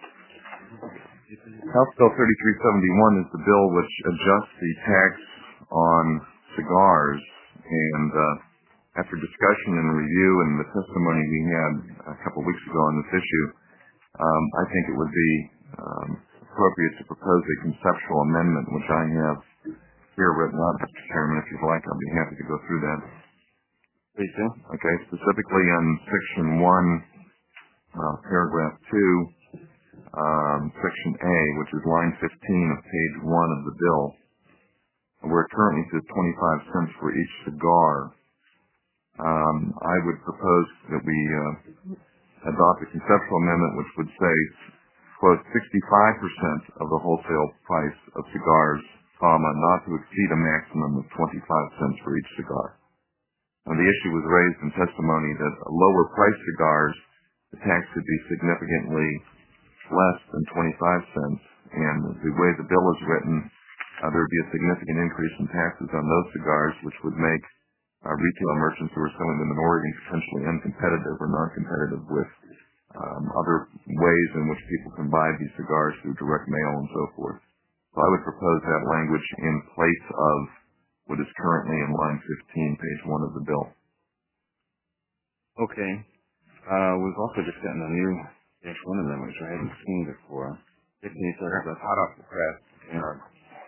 House Bill thirty-three seventy-one is the bill which adjusts the tax on cigars, and uh, after discussion and review and the testimony we had a couple of weeks ago on this issue, um, I think it would be um, appropriate to propose a conceptual amendment, which I have here written up, Mister Chairman. If you'd like, I'll be happy to go through that. Please do. Okay, specifically on Section one, uh, Paragraph two, um, Section A, which is line fifteen of page one of the bill, where it currently says twenty-five cents for each cigar. Um, I would propose that we uh, adopt a conceptual amendment which would say, quote, sixty-five percent of the wholesale price of cigars, comma, not to exceed a maximum of twenty-five cents for each cigar. Now, the issue was raised in testimony that lower priced cigars, the tax could be significantly less than twenty-five cents, and the way the bill is written, uh, there would be a significant increase in taxes on those cigars, which would make uh, retail merchants who are selling them in Oregon potentially uncompetitive or non-competitive with um, other ways in which people can buy these cigars through direct mail and so forth. So I would propose that language in place of what is currently in line fifteen, page one of the bill. Okay. Uh, we've also just gotten a new dash one amendment, which I hadn't seen before. Can you talk about hot off the press? Yeah. Uh,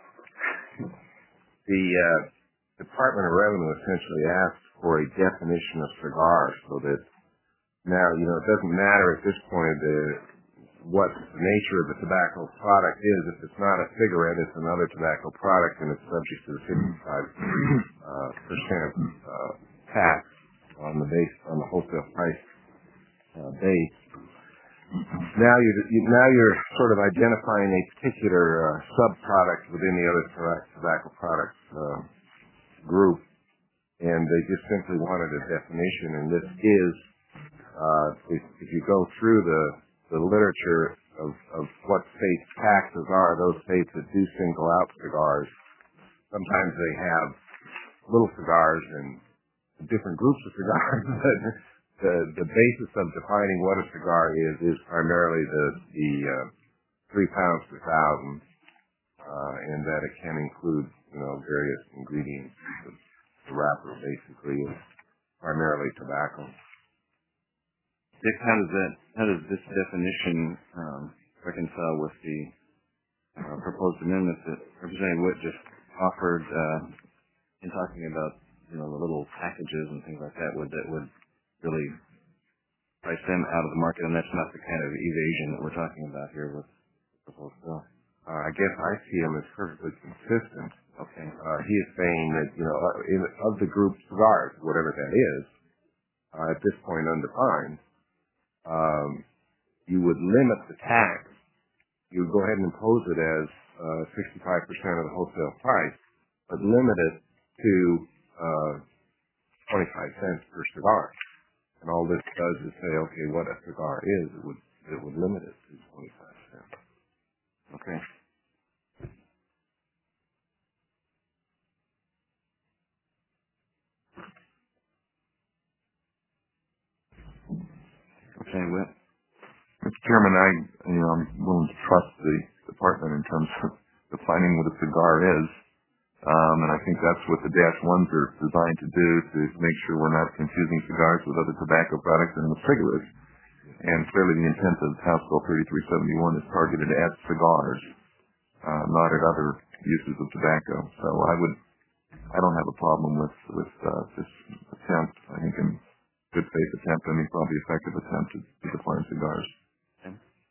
the uh, Department of Revenue essentially asked for a definition of cigars, so that now, you know, it doesn't matter at this point the, what the nature of the tobacco product is. If it's not a cigarette, it's another tobacco product, and it's subject to the fifty-five percent uh, tax on the base on the wholesale price uh, base. Now you're you, now you're sort of identifying a particular uh, sub-product within the other tobacco products uh, group, and they just simply wanted a definition. And this is, uh, if, if you go through the the literature of, of what states' taxes are, those states that do single out cigars, sometimes they have little cigars and different groups of cigars, but the the basis of defining what a cigar is is primarily the the uh, three pounds per thousand, uh, and that it can include, you know, various ingredients. The, the wrapper basically is primarily tobacco. Dick, how does that, how does this definition um, reconcile with the uh, proposed amendment that Representative Witt just offered uh, in talking about, you know, the little packages and things like that? Would that would really price them out of the market, and that's not the kind of evasion that we're talking about here with the proposed bill. Uh, I guess I see him as perfectly consistent. Okay. Uh, he is saying that, you know, in, of the group cigars, whatever that is, uh, at this point undefined, um, you would limit the tax. You would go ahead and impose it as uh, sixty-five percent of the wholesale price, but limit it to uh, twenty-five cents per cigar. And all this does is say, okay, what a cigar is, it would it would limit it to twenty-five cents. Okay. Okay, Whit. Mister Chairman, I, you know, I'm willing to trust the department in terms of defining what a cigar is. Um, and I think that's what the dash ones are designed to do, to make sure we're not confusing cigars with other tobacco products and with cigarettes. And clearly the intent of House Bill thirty-three seventy-one is targeted at cigars, uh, not at other uses of tobacco. So I would, I don't have a problem with, with, uh, this attempt. I think in good faith attempt, I mean probably effective attempt to, to define cigars. Okay.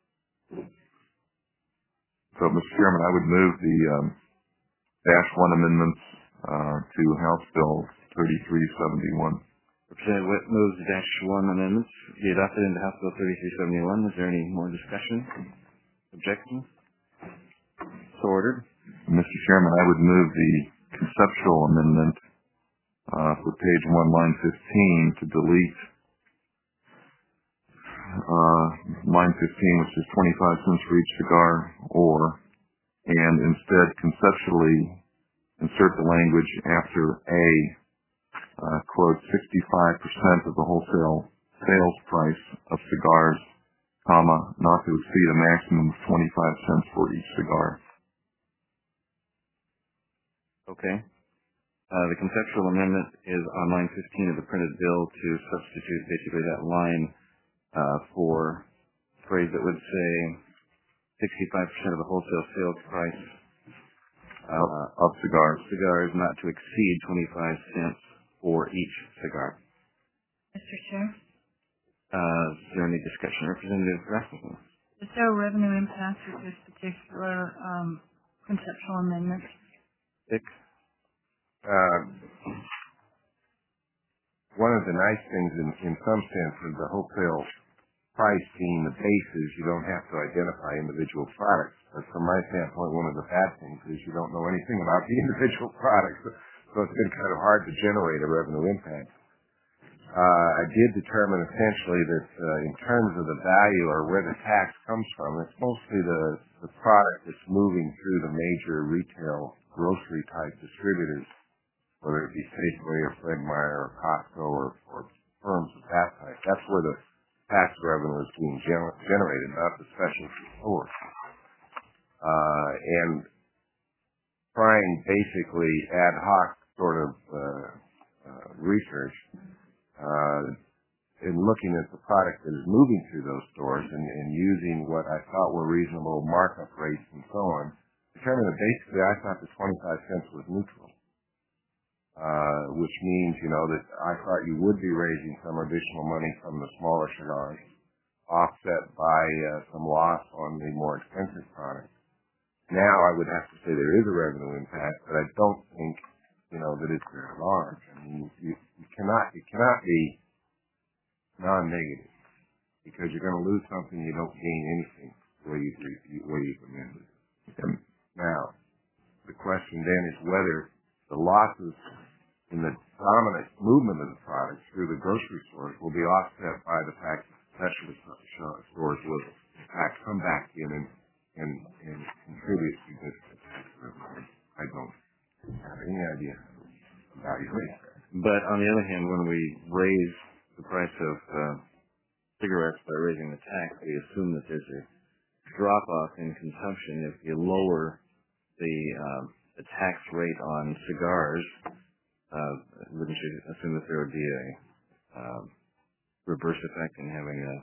So, Mister Chairman, I would move the, um, Dash one amendments uh, to House Bill thirty-three seventy-one. Representative Whit moves the Dash one amendments be adopted into House Bill thirty-three seventy-one. Is there any more discussion? Objections? So ordered. Mister Chairman, I would move the conceptual amendment uh, for page one, line fifteen, to delete uh, line fifteen, which is twenty-five cents for each cigar, or and instead conceptually insert the language after A, uh, quote, sixty-five percent of the wholesale sales price of cigars, comma, not to exceed a maximum of twenty-five cents for each cigar. Okay. Uh, the conceptual amendment is on line fifteen of the printed bill to substitute basically that line uh, for a phrase that would say sixty-five percent of the wholesale sales price uh, of cigars. cigars not to exceed twenty-five cents for each cigar. Mister Chair, Uh, is there any discussion? Representative Rasmussen? is there a revenue impact with this particular um, conceptual amendment? Dick? Uh, one of the nice things in, in some sense of the wholesale price being the basis, you don't have to identify individual products. But from my standpoint, one of the bad things is you don't know anything about the individual products. So it's been kind of hard to generate a revenue impact. Uh, I did determine essentially that uh, in terms of the value or where the tax comes from, it's mostly the, the product that's moving through the major retail grocery type distributors, whether it be Safeway or Fred Meyer or Costco or, or firms of that type. That's where the tax revenue is being gener- generated, not the specialty stores. Uh, and trying basically ad hoc sort of uh, uh, research uh, in looking at the product that is moving through those stores and, and using what I thought were reasonable markup rates and so on, determined that basically I thought the twenty-five cents was neutral. Uh, which means, you know, that I thought you would be raising some additional money from the smaller cigars, offset by uh, some loss on the more expensive products. Now I would have to say there is a revenue impact, but I don't think, you know, that it's very large. I mean, you, you cannot, it cannot be non-negative, because you're going to lose something, you don't gain anything the way, you, the way you've amended. And now, the question then is whether the losses in the dominant movement of the products through the grocery stores will be offset by the fact that specialty stores will, in fact, come back in and, and, and contribute significantly. I don't have any idea about your rate. But on the other hand, when we raise the price of uh, cigarettes by raising the tax, we assume that there's a drop-off in consumption. If you lower the, uh, the tax rate on cigars, uh, wouldn't you assume that there would be a uh, reverse effect in having a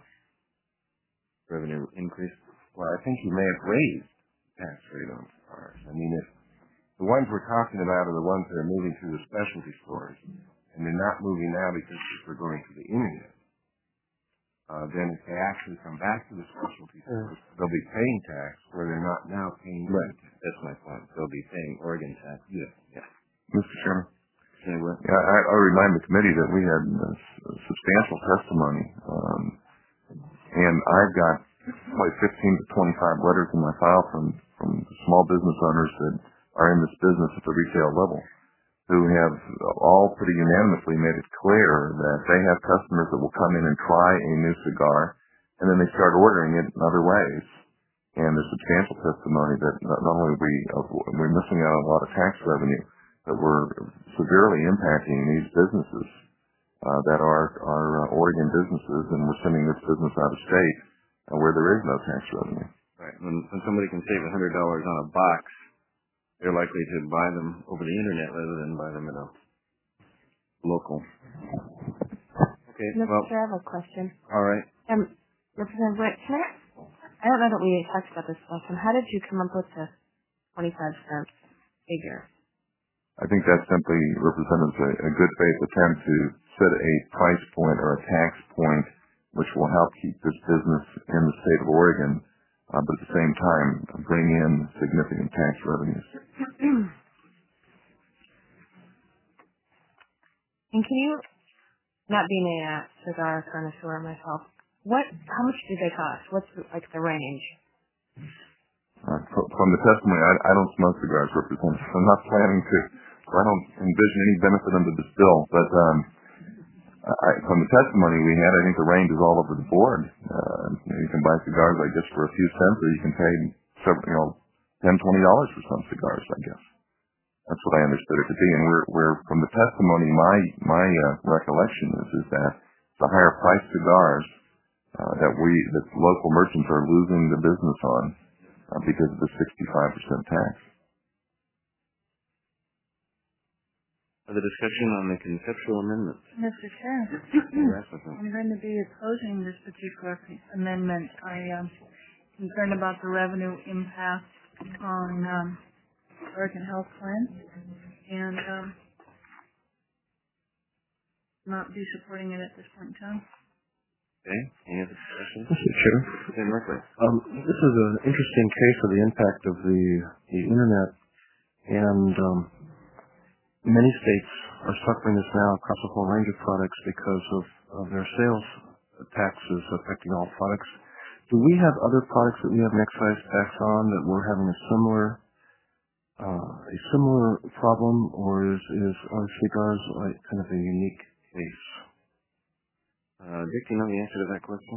revenue increase? Well, I think you may have raised the tax rate on cigars. I mean, if the ones we're talking about are the ones that are moving through the specialty stores, and they're not moving now because they're going to the internet, uh, then if they actually come back to the specialty stores, they'll be paying tax where they're not now paying Right. tax. That's my point. They'll be paying Oregon tax. Yeah. Yeah. Mister Chairman? Say what? Yeah, I, I remind the committee that we had uh, substantial testimony, um, and I've got like fifteen to twenty-five letters in my file from, from small business owners that are in this business at the retail level, who have all pretty unanimously made it clear that they have customers that will come in and try a new cigar, and then they start ordering it in other ways. And there's substantial testimony that not only are we we're missing out on a lot of tax revenue, but we're severely impacting these businesses uh, that are are uh, Oregon businesses, and we're sending this business out of state uh, where there is no tax revenue. Right. When, when somebody can save one hundred dollars on a box, they're likely to buy them over the internet rather than buy them at a local. Okay. Mister Well, Chair, I have a question. all right. Um, Representative Witt, can I? I don't know that we talked about this last time. How did you come up with the twenty-five cent figure? I think that simply represents a, a good faith attempt to set a price point or a tax point which will help keep this business in the state of Oregon, uh, but at the same time bring in significant tax revenues. And can you, not being a cigar connoisseur myself, what? How much do they cost? What's like the range? Uh, from the testimony, I, I don't smoke cigars, Representative. I'm not planning to. So I don't envision any benefit under this bill. But um, I, from the testimony we had, I think the range is all over the board. Uh, you, know, you can buy cigars, I guess, for a few cents, or you can pay several, you know, ten, twenty dollars for some cigars, I guess. That's what I understood it to be. And we're, we're from the testimony, my my uh, recollection is is that the higher priced cigars uh, that we that local merchants are losing the business on uh, because of the sixty-five percent tax. The discussion on the conceptual amendments. Mister Chair, I'm going to be opposing this particular amendment. I am concerned about the revenue impact on um, Oregon Health Plan, and um, not be supporting it at this point in time. Okay. Any other discussion? Mister Chair, Ben Merkley. um, this is an interesting case of the impact of the the internet, and um, many states are suffering this now across a whole range of products because of, of their sales taxes affecting all products. Do we have other products that we have an excise tax on that we're having a similar uh, a similar problem, or is is are cigars like kind of a unique case? Uh, Dick, do you know the answer to that question?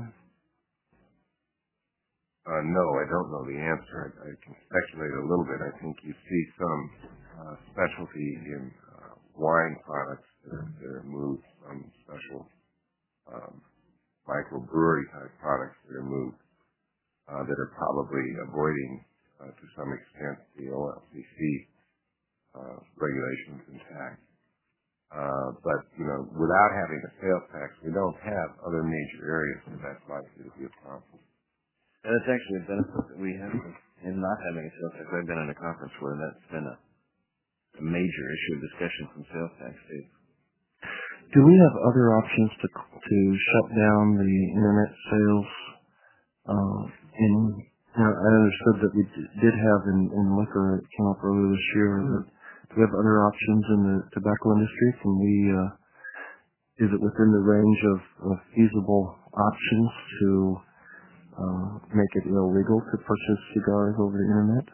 Uh, no, I don't know the answer. I, I can speculate a little bit. I think you see some uh, specialty in uh, wine products that are, that are moved, some special um, microbrewery type products that are moved uh, that are probably avoiding uh, to some extent the O L C C uh, regulations and tax. Uh, but, you know, without having a sales tax, we don't have other major areas where that's likely to be a problem. And it's actually a benefit that we have in not having a sales tax. I've been in a conference where that's been a, a major issue of discussion from sales tax states. Do we have other options to to shut down the internet sales? Uh, in you know, I understood that we d- did have in, in liquor, it came up earlier this year. That do we have other options in the tobacco industry? Can we? Uh, is it within the range of, of feasible options to uh, make it illegal to purchase cigars over the internet?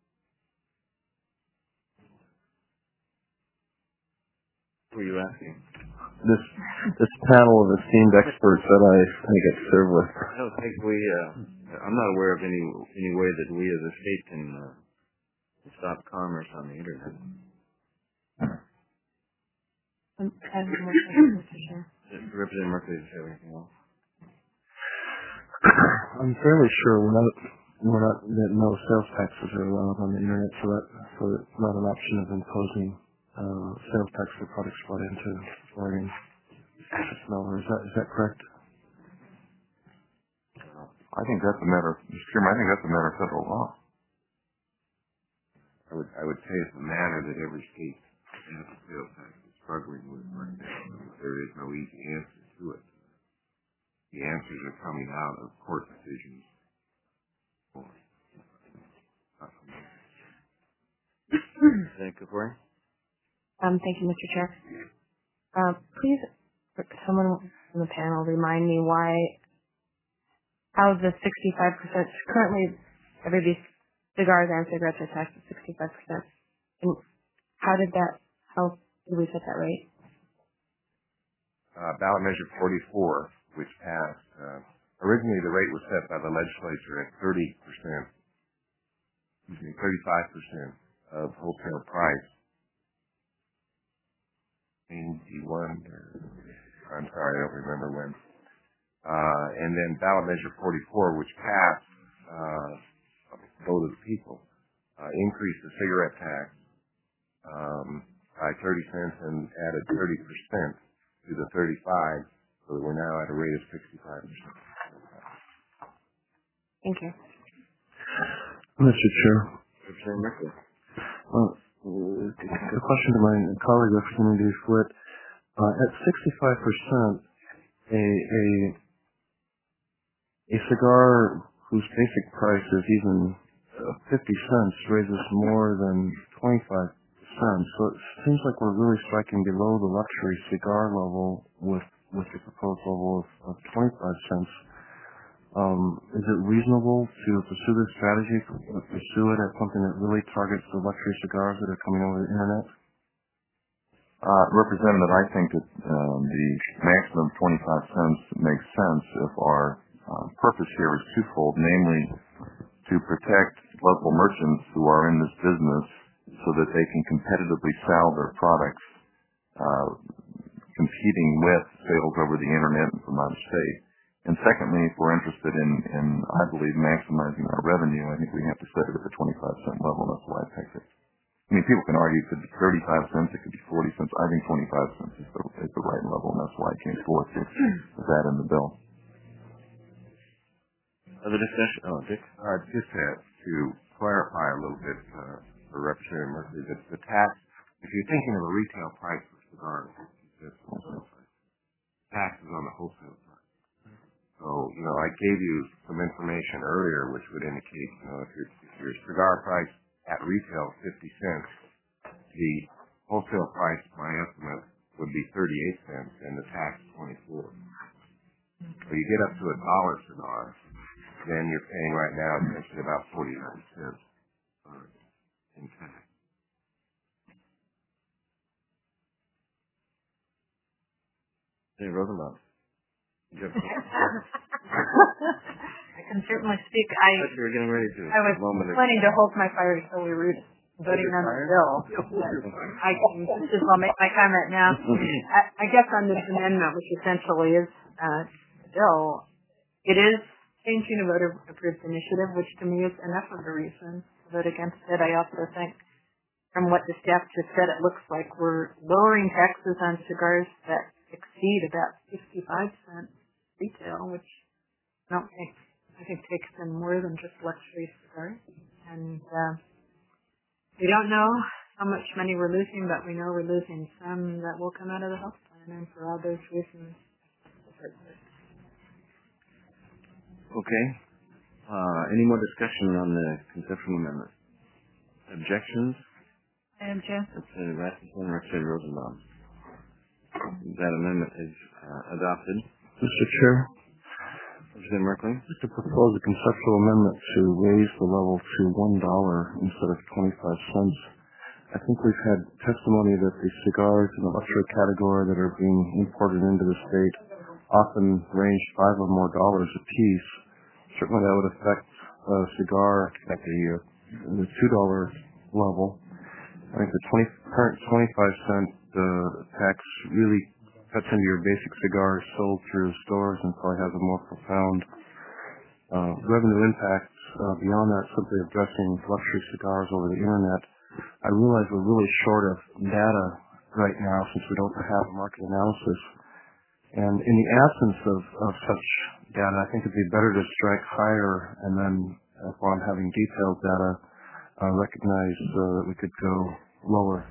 Who are you asking? This this panel of esteemed experts that I, I get served with. I don't think we, uh, I'm not aware of any any way that we as a state can uh, stop commerce on the internet. Um, I have more questions, Mister Chair. Representative Merkley, does you have anything else? I'm fairly sure we're not we're not that no sales taxes are allowed on the internet, so that so it's not an option of imposing uh, sales tax for products brought into Oregon. Is that is that correct? I think that's a matter, Mister Chairman, I think that's a matter of federal law. I would I would say it's a matter that every state has a sales tax is struggling with right now. There is no easy answer to it. The answers are coming out of court decisions. Thank you, Corey. Um, thank you, Mister Chair. Uh, please, someone on the panel remind me why, how the sixty-five percent, currently everybody's cigars and cigarettes are taxed at sixty-five percent. And how did that, how Did we set that right? Uh, ballot measure forty-four, which passed, uh, originally the rate was set by the legislature at thirty percent, excuse me, thirty-five percent of wholesale price. eighty-one, or, I'm sorry, I don't remember when. Uh, and then ballot measure forty-four, which passed, uh, vote of the people, uh, increased the cigarette tax um, by thirty cents and added thirty percent to the thirty-five, so that we're now at a rate of sixty-five percent. Thank you. Mister Chair, Representative uh, a question to my colleague, Representative Fwitt. Uh, at sixty-five percent, a, a a cigar whose basic price is even uh, fifty cents raises more than twenty-five cents. So it seems like we're really striking below the luxury cigar level with with the proposed level of, of twenty-five cents. Um, is it reasonable to pursue this strategy, pursue it at something that really targets the luxury cigars that are coming over the internet? Uh, Representative, I think that um, the maximum twenty-five cents makes sense if our uh, purpose here is twofold, namely to protect local merchants who are in this business so that they can competitively sell their products, uh, competing with sales over the internet and from out of state. And secondly, if we're interested in, in, I believe, maximizing our revenue, I think we have to set it at the twenty-five cent level, and that's why I picked it. I mean, people can argue it could be thirty-five cents, it could be forty cents. I think twenty-five cents is the, is the right level, and that's why I came forth with, with that in the bill. Other discussion? Oh, Dick? Uh, just to, to clarify a little bit uh, for Representative Murphy, that the tax, if you're thinking of a retail price for cigars, it's wholesale price. Tax is on the wholesale price. So, you know, I gave you some information earlier which would indicate, you know, if your, if your cigar price at retail fifty cents, the wholesale price, my estimate, would be thirty-eight cents and the tax twenty-four. So you get up to a dollar cigar, then you're paying right now essentially about forty-nine cents uh, in tax. Hey, Rosenbaum. I can certainly speak. I, I thought you were getting ready to. I was planning to hold my fire until we were voting on the bill. I can just as well make my comment now. I, I guess on this amendment, which essentially is uh, bill, it is changing a voter-approved initiative, which to me is enough of a reason to vote against it. I also think, from what the staff just said, it looks like we're lowering taxes on cigars that exceed about fifty-five cents retail, which I don't think, I think takes in more than just luxury cigars. And uh, we don't know how much money we're losing, but we know we're losing some that will come out of the health plan, and for all those reasons, Okay. Uh, any more discussion on the conceptual amendment? Objections? Madam Chair? Representative Rasmussen, Representative Rosenbaum. That amendment is uh, adopted. Mister Chair, Representative Merkley? I'd like to propose a conceptual amendment to raise the level to one dollar instead of twenty-five cents. I think we've had testimony that the cigars in the luxury category that are being imported into the state often range five or more dollars a piece. Certainly that would affect a cigar at the, uh, the two dollar level. I think the twenty, current twenty-five cent uh, tax really cuts into your basic cigars sold through stores and probably has a more profound uh, revenue impact uh, beyond that simply addressing luxury cigars over the internet. I realize we're really short of data right now since we don't have market analysis. And in the absence of, of such data, I think it'd be better to strike higher and then upon having detailed data, uh, recognize uh, that we could go lower.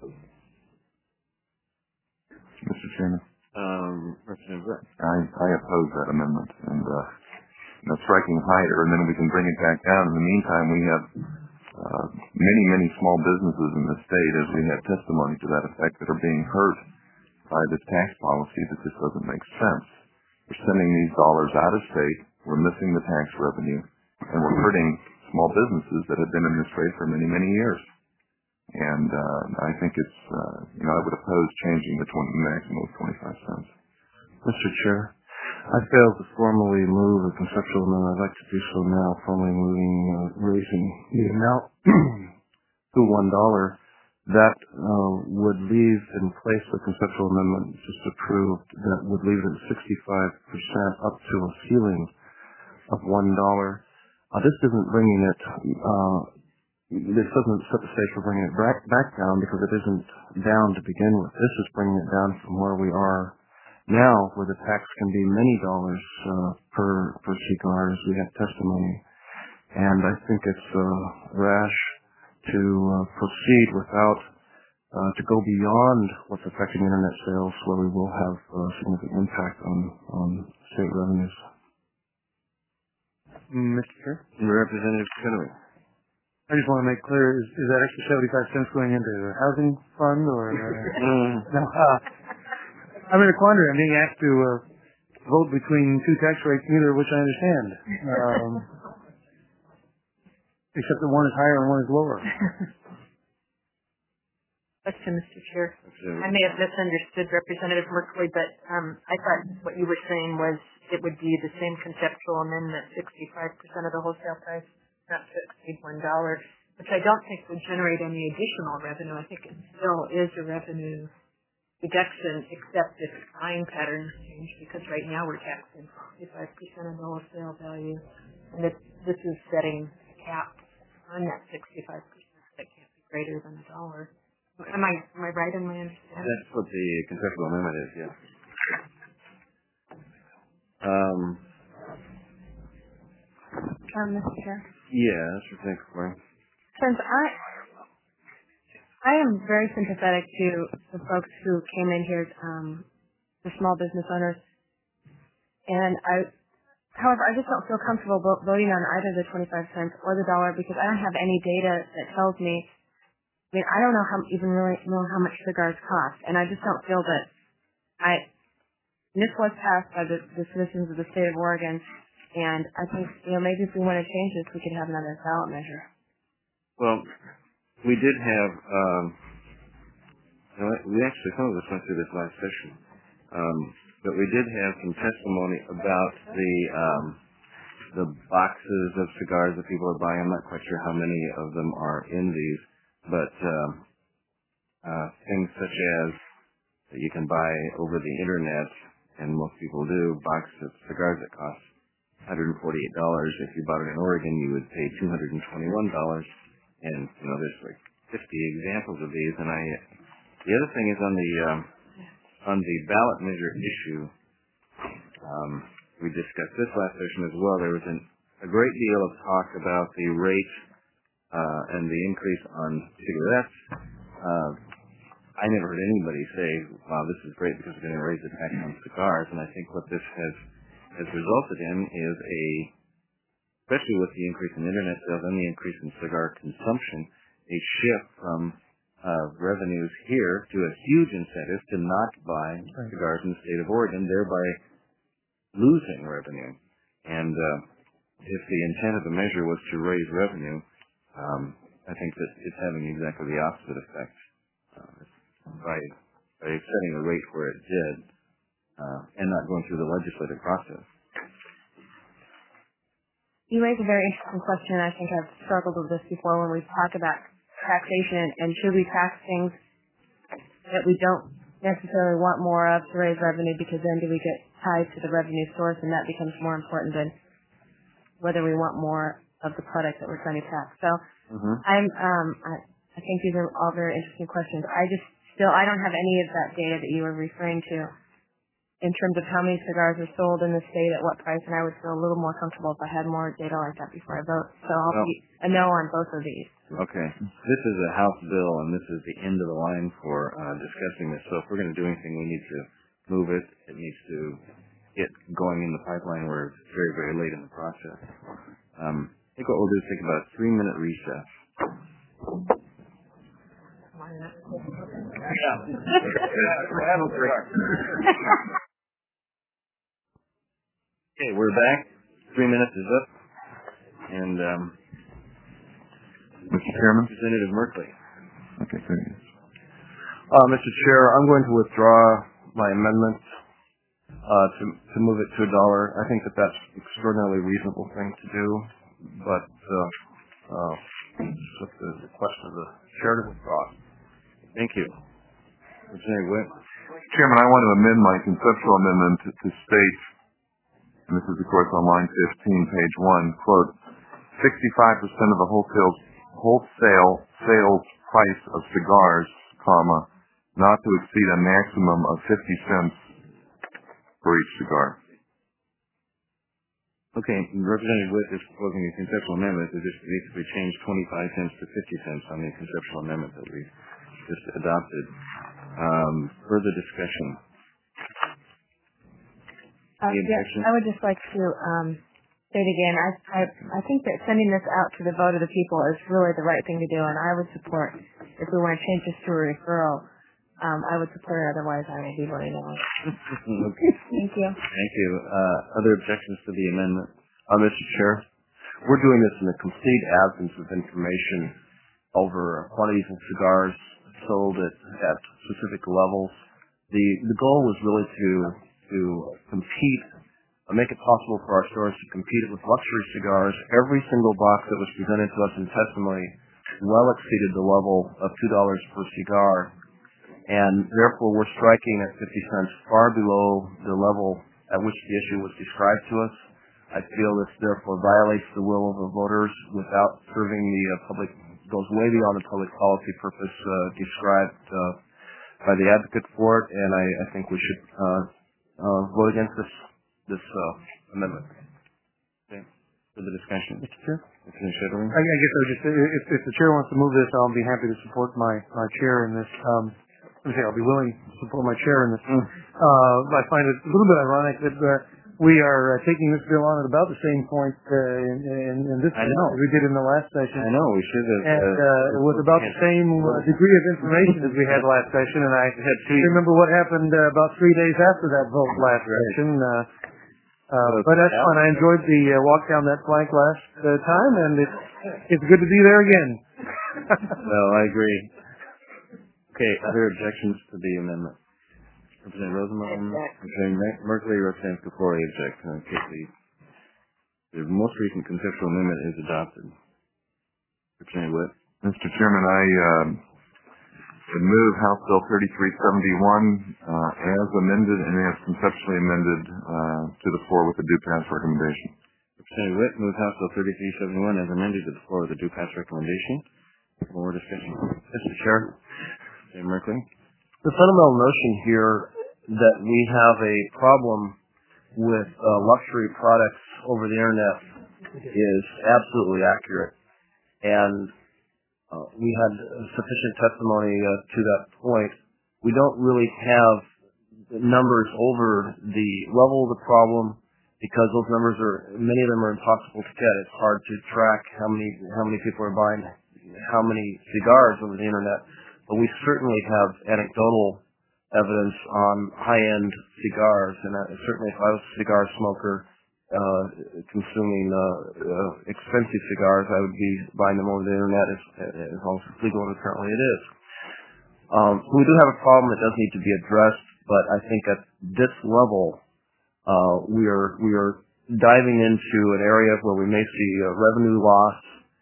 Mister Chairman. Um, Representative Brett. I, I oppose that amendment, and uh, you know, striking higher, and then we can bring it back down. In the meantime, we have uh, many, many small businesses in the state, as we have testimony to that effect, that are being hurt by this tax policy that just doesn't make sense. We're sending these dollars out of state, we're missing the tax revenue, and we're hurting small businesses that have been in this trade for many, many years. And uh, I think it's, uh, you know, I would oppose changing the twenty, maximum of twenty-five cents. Mister Chair, I failed to formally move a conceptual amendment. I'd like to do so now, formally moving, uh, raising the amount to one dollar. That uh, would leave in place the conceptual amendment just approved that would leave it at sixty-five percent up to a ceiling of one dollar. Uh, this isn't bringing it, uh, this doesn't set the stage for bringing it back, back down because it isn't down to begin with. This is bringing it down from where we are now, where the tax can be many dollars uh, per, per cigar, as we have testimony. And I think it's uh, rash to uh, proceed without, uh, to go beyond what's affecting internet sales, where we will have uh, significant impact on, on state revenues. Mister Chair? Representative Kennedy. I just want to make clear, is, is that extra seventy-five cents going into the housing fund or? Uh, mm. No. Uh, I'm in a quandary. I'm being asked to uh, vote between two tax rates, neither of which I understand. Um, except that one is higher and one is lower. Question, Mister Chair. I may have misunderstood Representative Merkley, but um, I thought what you were saying was it would be the same conceptual amendment, sixty-five percent of the wholesale price, not to exceed one dollar, which I don't think would generate any additional revenue. I think it still is a revenue reduction, except if buying patterns change, because right now we're taxing sixty-five percent of the wholesale value, and this, this is setting a cap on that sixty-five percent that can't be greater than a dollar. Am I am I right in my understanding? That's what the conceptual amendment is, yes. Um, Um, Mister Chair. yeah, sure, thanks, Corey. Since I, I am very sympathetic to the folks who came in here, um, the small business owners, and I, however, I just don't feel comfortable vo- voting on either the twenty-five cents or the dollar because I don't have any data that tells me. I mean, I don't know how even really know how much cigars cost, and I just don't feel that I. This was passed by the, the citizens of the state of Oregon, and I think you know maybe if we want to change this, we could have another ballot measure. Well, we did have, um, you know, we actually, some of us went through this last session, um, but we did have some testimony about the um, the boxes of cigars that people are buying. I'm not quite sure how many of them are in these, but um, uh, things such as that you can buy over the internet, and most people do, boxes of cigars that cost one hundred forty-eight dollars. If you bought it in Oregon, you would pay two hundred twenty-one dollars. And, you know, there's like fifty examples of these. And I, the other thing is on the, um, on the ballot measure issue, um, we discussed this last session as well. There was an, a great deal of talk about the rate uh, and the increase on cigarettes. Uh, I never heard anybody say, wow, this is great because we're going to raise the tax on cigars. And I think what this has, has resulted in is a, especially with the increase in internet sales and the increase in cigar consumption, a shift from uh, revenues here to a huge incentive to not buy cigars in the state of Oregon, thereby losing revenue. And uh, if the intent of the measure was to raise revenue, um, I think that it's having exactly the opposite effect. Uh, by, by setting the rate where it did uh, and not going through the legislative process. You raise a very interesting question. I think I've struggled with this before when we talk about taxation and should we tax things that we don't necessarily want more of to raise revenue because then do we get tied to the revenue source and that becomes more important than whether we want more of the product that we're trying to tax. So mm-hmm. I'm, um, I, I think these are all very interesting questions. I just still, I don't have any of that data that you were referring to in terms of how many cigars are sold in the state at what price, and I would feel a little more comfortable if I had more data like that before I vote. So I'll well, be a no on both of these. Okay. This is a House bill, and this is the end of the line for uh, discussing this. So if we're going to do anything, we need to move it. It needs to get going in the pipeline where it's very, very late in the process. Um, I think what we'll do is take about a three-minute recess. Yeah. Okay, we're back. Three minutes is up. And, um, Mister Chairman? Representative Merkley. continue. Uh, Mister Chair, I'm going to withdraw my amendment uh, to to move it to a dollar. I think that that's an extraordinarily reasonable thing to do, but uh, uh, it's just the request of the chair to withdraw. Thank you. Representative Witt. Chairman, I want to amend my conceptual amendment to, to state, and this is of course on line fifteen, page one, quote, sixty-five percent of the wholesale, wholesale sales price of cigars, comma, not to exceed a maximum of fifty cents for each cigar. Okay, Representative Witt is proposing a conceptual amendment to just basically change twenty-five cents to fifty cents on the conceptual amendment that we just adopted. Um, further discussion? Uh, yes, I would just like to um, state again, I, I, I think that sending this out to the vote of the people is really the right thing to do, and I would support, if we want to change this to a referral, um, I would support it, otherwise I will be voting no. Okay. Thank you. Thank you. Uh, other objections to the amendment? Uh, Mister Chair, we're doing this in a complete absence of information over quantities of cigars sold at, at specific levels. The the goal was really to to compete, uh, make it possible for our stores to compete with luxury cigars. Every single box that was presented to us in testimony well exceeded the level of two dollars per cigar, and therefore we're striking at fifty cents, far below the level at which the issue was described to us. I feel this therefore violates the will of the voters without serving the uh, public, goes way beyond the public policy purpose uh, described uh, by the advocate for it, and I, I think we should uh, uh, vote against this this uh, amendment. Okay. For the discussion. Mister Chair? Mister I, I guess I would just say, if, if the chair wants to move this, I'll be happy to support my, my chair in this. Um, let me say, I'll be willing to support my chair in this. Mm. Uh, I find it a little bit ironic that uh, we are uh, taking this bill on at about the same point uh, in, in, in this I know. as we did in the last session. I know, we should have. And uh, with about the same uh, degree of information as we had last session, and I had two remember what happened uh, about three days after that vote last right. session. Uh, uh, but that's fine. I enjoyed the uh, walk down that plank last uh, time, and it's it's good to be there again. Well, I agree. Okay, other objections to the amendment? Representative Rosenbaum, Representative Merkley, Representative Kafori object. Okay, the, the most recent conceptual amendment is adopted. Representative Witt. Mister Chairman, I uh, would move House Bill thirty-three seventy-one uh, as amended and as conceptually amended uh, to the floor with the due pass recommendation. Representative Witt moves House Bill thirty-three seventy-one as amended to the floor with the due pass recommendation. More discussion. Mister Chair, Representative Merkley. the fundamental notion here that we have a problem with uh, luxury products over the internet is absolutely accurate, and uh, we had sufficient testimony uh, to that point. We don't really have numbers over the level of the problem because those numbers are, many of them are impossible to get. It's hard to track how many how many people are buying how many cigars over the internet. But we certainly have anecdotal evidence on high-end cigars, and uh, certainly if I was a cigar smoker uh, consuming uh, uh, expensive cigars, I would be buying them over the internet as, as long as it's legal, and apparently it is. Um, so we do have a problem that does need to be addressed, but I think at this level, uh, we are we are diving into an area where we may see uh, revenue loss,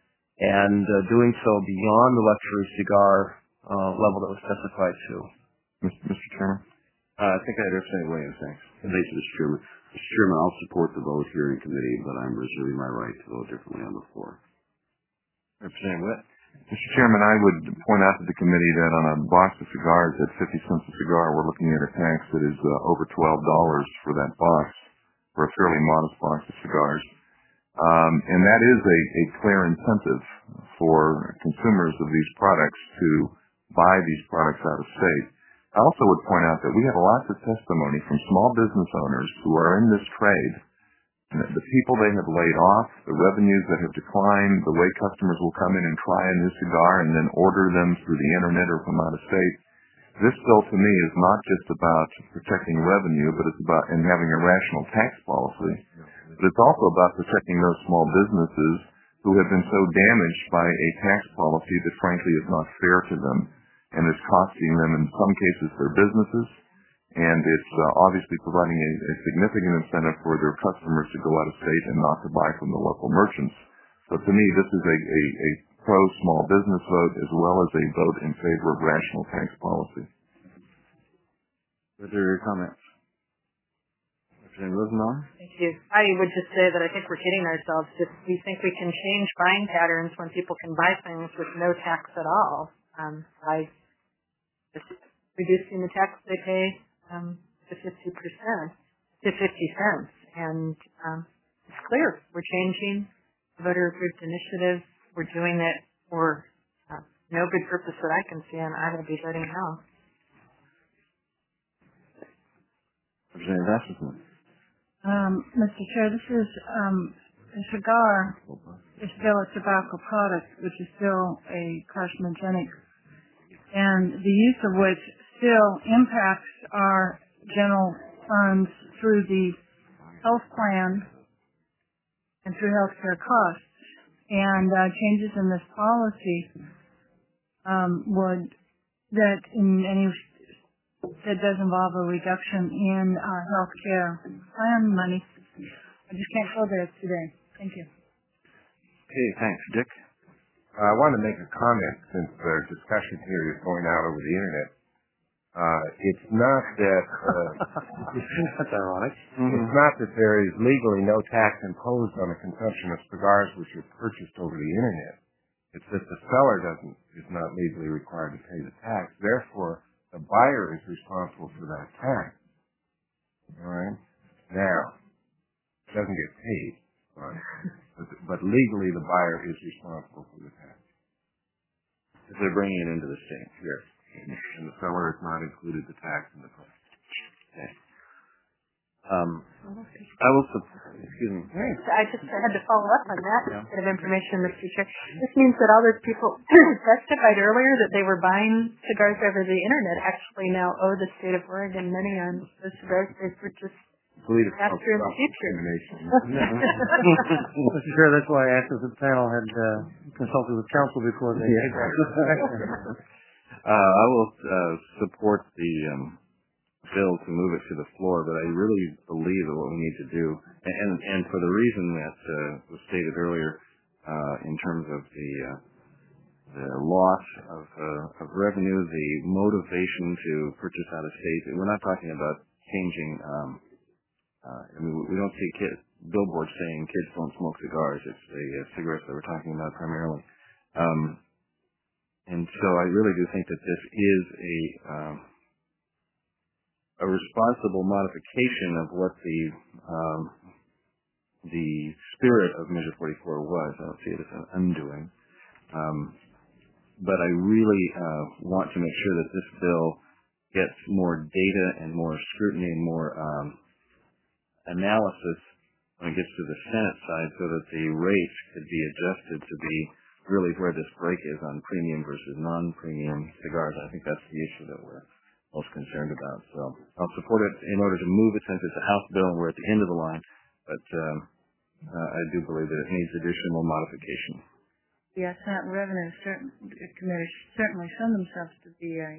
and uh, doing so beyond the luxury cigar Uh, level that was testified to. Mister Chairman? Uh, I think I had Representative Williams next. Thank you, Mister Chairman. Mister Chairman, I'll support the vote here in committee, but I'm reserving my right to vote differently on the floor. Representative Witt. Mister Chairman, I would point out to the committee that on a box of cigars at fifty cents a cigar, we're looking at a tax that is uh, over twelve dollars for that box, for a fairly modest box of cigars. Um, and that is a, a clear incentive for consumers of these products to buy these products out of state. I also would point out that we have lots of testimony from small business owners who are in this trade, the people they have laid off, the revenues that have declined, the way customers will come in and try a new cigar and then order them through the internet or from out of state. This bill to me is not just about protecting revenue, but it's about and having a rational tax policy, but it's also about protecting those small businesses who have been so damaged by a tax policy that frankly is not fair to them. and it's costing them, in some cases, their businesses, and it's uh, obviously providing a, a significant incentive for their customers to go out of state and not to buy from the local merchants. So to me, this is a, a, a pro-small business vote as well as a vote in favor of rational tax policy. Further comments? Representative Rosenbaum? Thank you. I would just say that I think we're kidding ourselves if we think we can change buying patterns when people can buy things with no tax at all um, by just reducing the tax they pay um, to fifty percent, to fifty cents. And um, it's clear we're changing the voter-approved initiative. We're doing it for uh, no good purpose that I can see, and I will be voting no. Representative Asselson? Um, Mister Chair, this is um, a cigar is still a tobacco product, which is still a carcinogenic, and the use of which still impacts our general funds through the health plan and through health care costs. And uh, changes in this policy um, would, that in any that does involve a reduction in our health care plan money. I just can't go there today. Thank you. Okay, thanks. Dick? Uh, I want to make a comment since the discussion here is going out over the internet. Uh, it's not that uh, That's ironic. it's not that there is legally no tax imposed on the consumption of cigars which are purchased over the internet. It's that the seller doesn't is not legally required to pay the tax. Therefore, the buyer is responsible for that tax. All right. Now, it doesn't get paid, right? but, but legally, the buyer is responsible for the tax. If they're bringing it into the state. Yes. And the seller has not included the tax in the price. Okay. Um, I will, excuse me. I just had to follow up on that Yeah. bit of information, Mister Chair. This means that all those people testified earlier that they were buying cigars over the internet actually now owe the state of Oregon money on those cigars they've purchased after in the future. Mister Chair, that's why I asked if the panel had uh, consulted with counsel before they made that. uh, I will uh, support the um, bill to move it to the floor, but I really believe that what we need to do, and and for the reason that uh, was stated earlier, uh, in terms of the uh, the loss of uh, of revenue, the motivation to purchase out of state. We're not talking about changing. Um, uh, I mean, we don't see kid, billboards saying kids don't smoke cigars. It's the uh, cigarettes that we're talking about primarily. Um, and so I really do think that this is a um, a responsible modification of what the um, the spirit of Measure forty-four was. I don't see it as an undoing. Um, but I really uh, want to make sure that this bill gets more data and more scrutiny and more um, analysis when it gets to the Senate side so that the rates could be adjusted to be really where this break is on premium versus non-premium cigars. I think that's the issue that we're most concerned about. So I'll support it in order to move it since it's a House bill and we're at the end of the line. But um, uh, I do believe that it needs additional modification. Yes, Senate Revenue certain, Committee certainly shown themselves to be a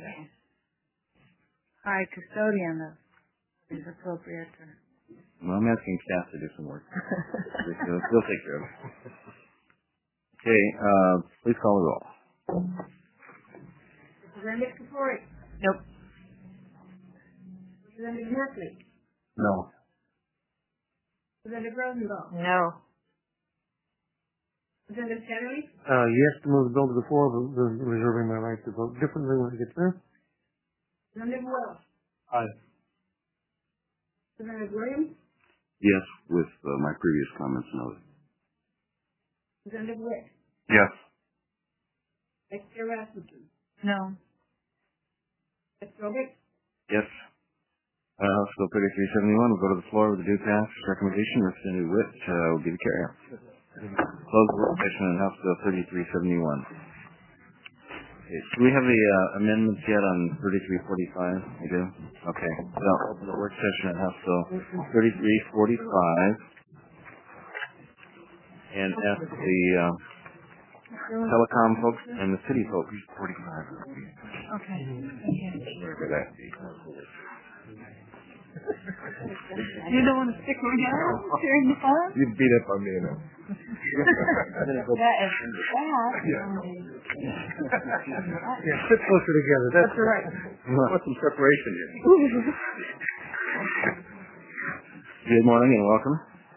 high custodian of is appropriate. To... Well, I'm asking staff to do some work. we'll, we'll take care of it. Okay, uh, please call the roll. Representative Kapori. Nope. Representative Merkley. No. Representative Rosenbaum. No. Representative Kennedy. Uh, yes to move the bill to the floor, but reserving my right to vote differently when it gets there. Representative Wells. Aye. Representative Williams. Yes, with uh, my previous comments noted. Representative Witt. Yes. Vice Chair Rasmussen. No. Vice Robick. Yes. Uh, House Bill thirty-three seventy-one will go to the floor with a due pass recommendation. Representative Witt uh, will be the carrier. Close the work session on House Bill thirty-three seventy-one. Okay, do we have the uh, amendments yet on thirty-three forty-five? We do? Okay. So I'll open the work session on House Bill thirty-three forty-five and ask the uh, telecom folks and the city folks. forty-five. Okay. Thank you. You don't want to stick around during the fun? You beat up on me enough. That is bad. Yeah, sit closer together. That's, That's right. Want some preparation here. Good morning and welcome.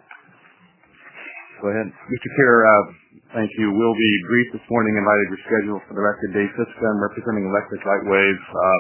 Go ahead. Mister Chair, uh, thank you. We'll be brief this morning in light of your schedule. For the record, Dave Siska. I'm representing Electric Light Wave, uh,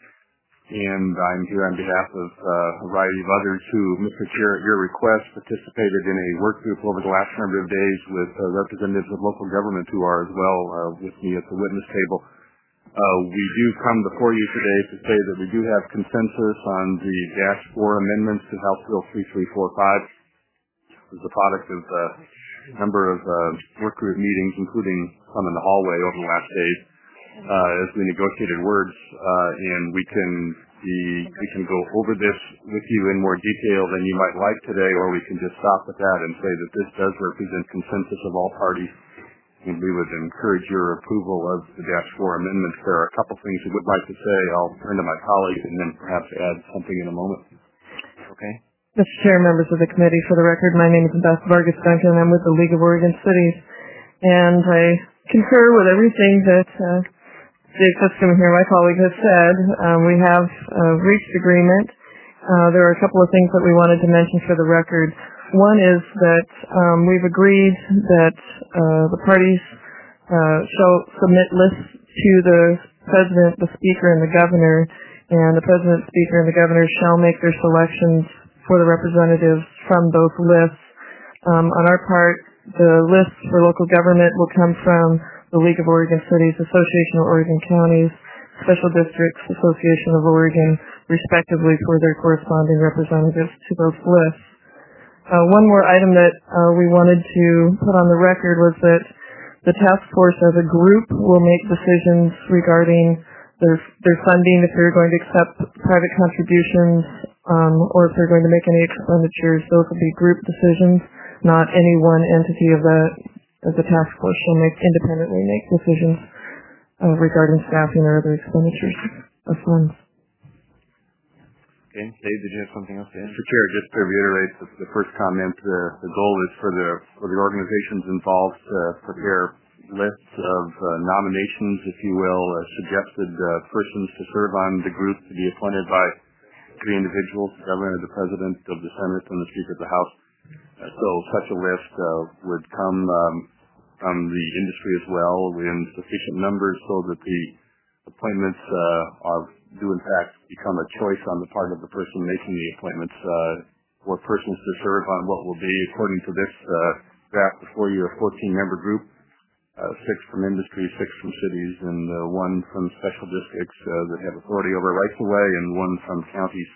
and I'm here on behalf of uh, a variety of others who, Mister Chair, at your request, participated in a work group over the last number of days with uh, representatives of local government who are as well uh, with me at the witness table. Uh, we do come before you today to say that we do have consensus on the Dash four amendments to House Bill three three four five. It was the product of a number of uh, work group meetings, including some in the hallway over the last days, uh, as we negotiated words, uh, and we can be, we can go over this with you in more detail than you might like today, or we can just stop at that and say that this does represent consensus of all parties. And we would encourage your approval of the Dash four amendments. There are a couple things we would like to say. I'll turn to my colleagues and then perhaps add something in a moment. Okay. Mister Chair, members of the committee, for the record, my name is Beth Vargas Duncan. I'm with the League of Oregon Cities, and I concur with everything that uh, Dave Siska here, my colleague, has said. Um, we have uh, reached agreement. Uh, there are a couple of things that we wanted to mention for the record. One is that um, we've agreed that uh, the parties uh, shall submit lists to the President, the Speaker, and the Governor, and the President, Speaker, and the Governor shall make their selections for the representatives from those lists. Um, on our part, the lists for local government will come from the League of Oregon Cities, Association of Oregon Counties, Special Districts, Association of Oregon, respectively, for their corresponding representatives to those lists. Uh, one more item that uh, we wanted to put on the record was that the task force as a group will make decisions regarding their, their funding, if they're going to accept private contributions, um, or if they're going to make any expenditures. Those will be group decisions, not any one entity of the, of the task force shall make independently make decisions uh, regarding staffing or other expenditures of funds. Okay. Dave, did you have something else to add? Mister Chair, just to reiterate the, the first comment, uh, the goal is for the for the organizations involved to prepare lists of uh, nominations, if you will, uh, suggested uh, persons to serve on the group to be appointed by three individuals, the Governor, the President of the Senate, and the Speaker of the House. Uh, so such a list uh, would come um, from the industry as well in sufficient numbers so that the appointments uh, are do in fact become a choice on the part of the person making the appointments uh, for persons to serve on what will be, according to this uh, draft before you, a fourteen-member group, uh, six from industry, six from cities, and uh, one from special districts uh, that have authority over rights-of-way, and one from counties.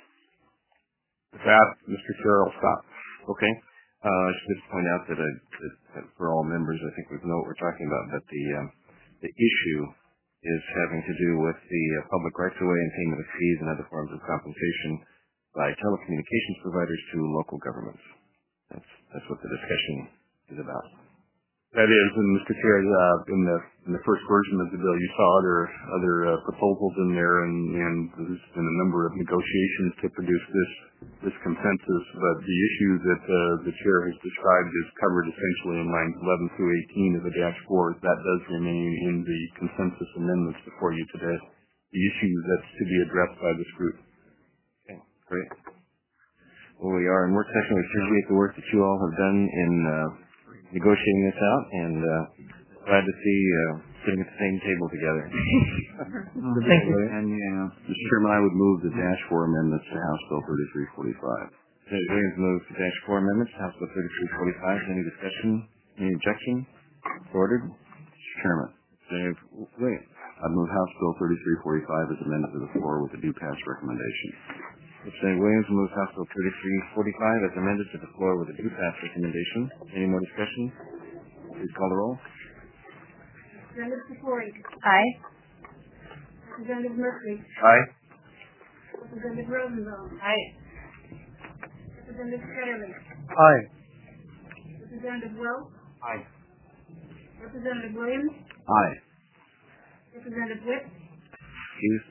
With that, Mister Chair, I'll stop. Okay. Uh, I should just point out that, uh, that, that for all members, I think we know what we're talking about, but the, um, the issue is having to do with the uh, public rights-of-way and payment of fees and other forms of compensation by telecommunications providers to local governments. That's that's what the discussion is about. That is, and Mister Chair, uh, in the in the first version of the bill, you saw other other uh, proposals in there, and, and there's been a number of negotiations to produce this this consensus. But the issue that uh, the chair has described is covered essentially in lines eleven through eighteen of the Dash four. That does remain in the consensus amendments before you today. The issue that's to be addressed by this group. Okay, great. Well, we are in work session. We appreciate the work that you all have done in uh, negotiating this out, and uh, glad to see uh, sitting at the same table together. Thank you. And, yeah, Mister Chairman, I would move the Dash four amendments to House Bill thirty-three forty-five. Senator Williams moves the Dash four amendments to House Bill thirty-three forty-five. Any discussion? Any objection? Ordered. Mister Chairman. Senator Williams. I move House Bill thirty-three forty-five as amended to the floor with a due pass recommendation. Senator Williams moves House Bill thirty-three forty-five as amended to the floor with a due pass recommendation. Any more discussion? Please call the roll. Representative Sifori. Aye. Representative Murphy. Aye. Representative Rosenbaum. Aye. Representative Fetterly. Aye. Representative Wells. Aye. Representative Williams? Aye. Representative Witt? Excused.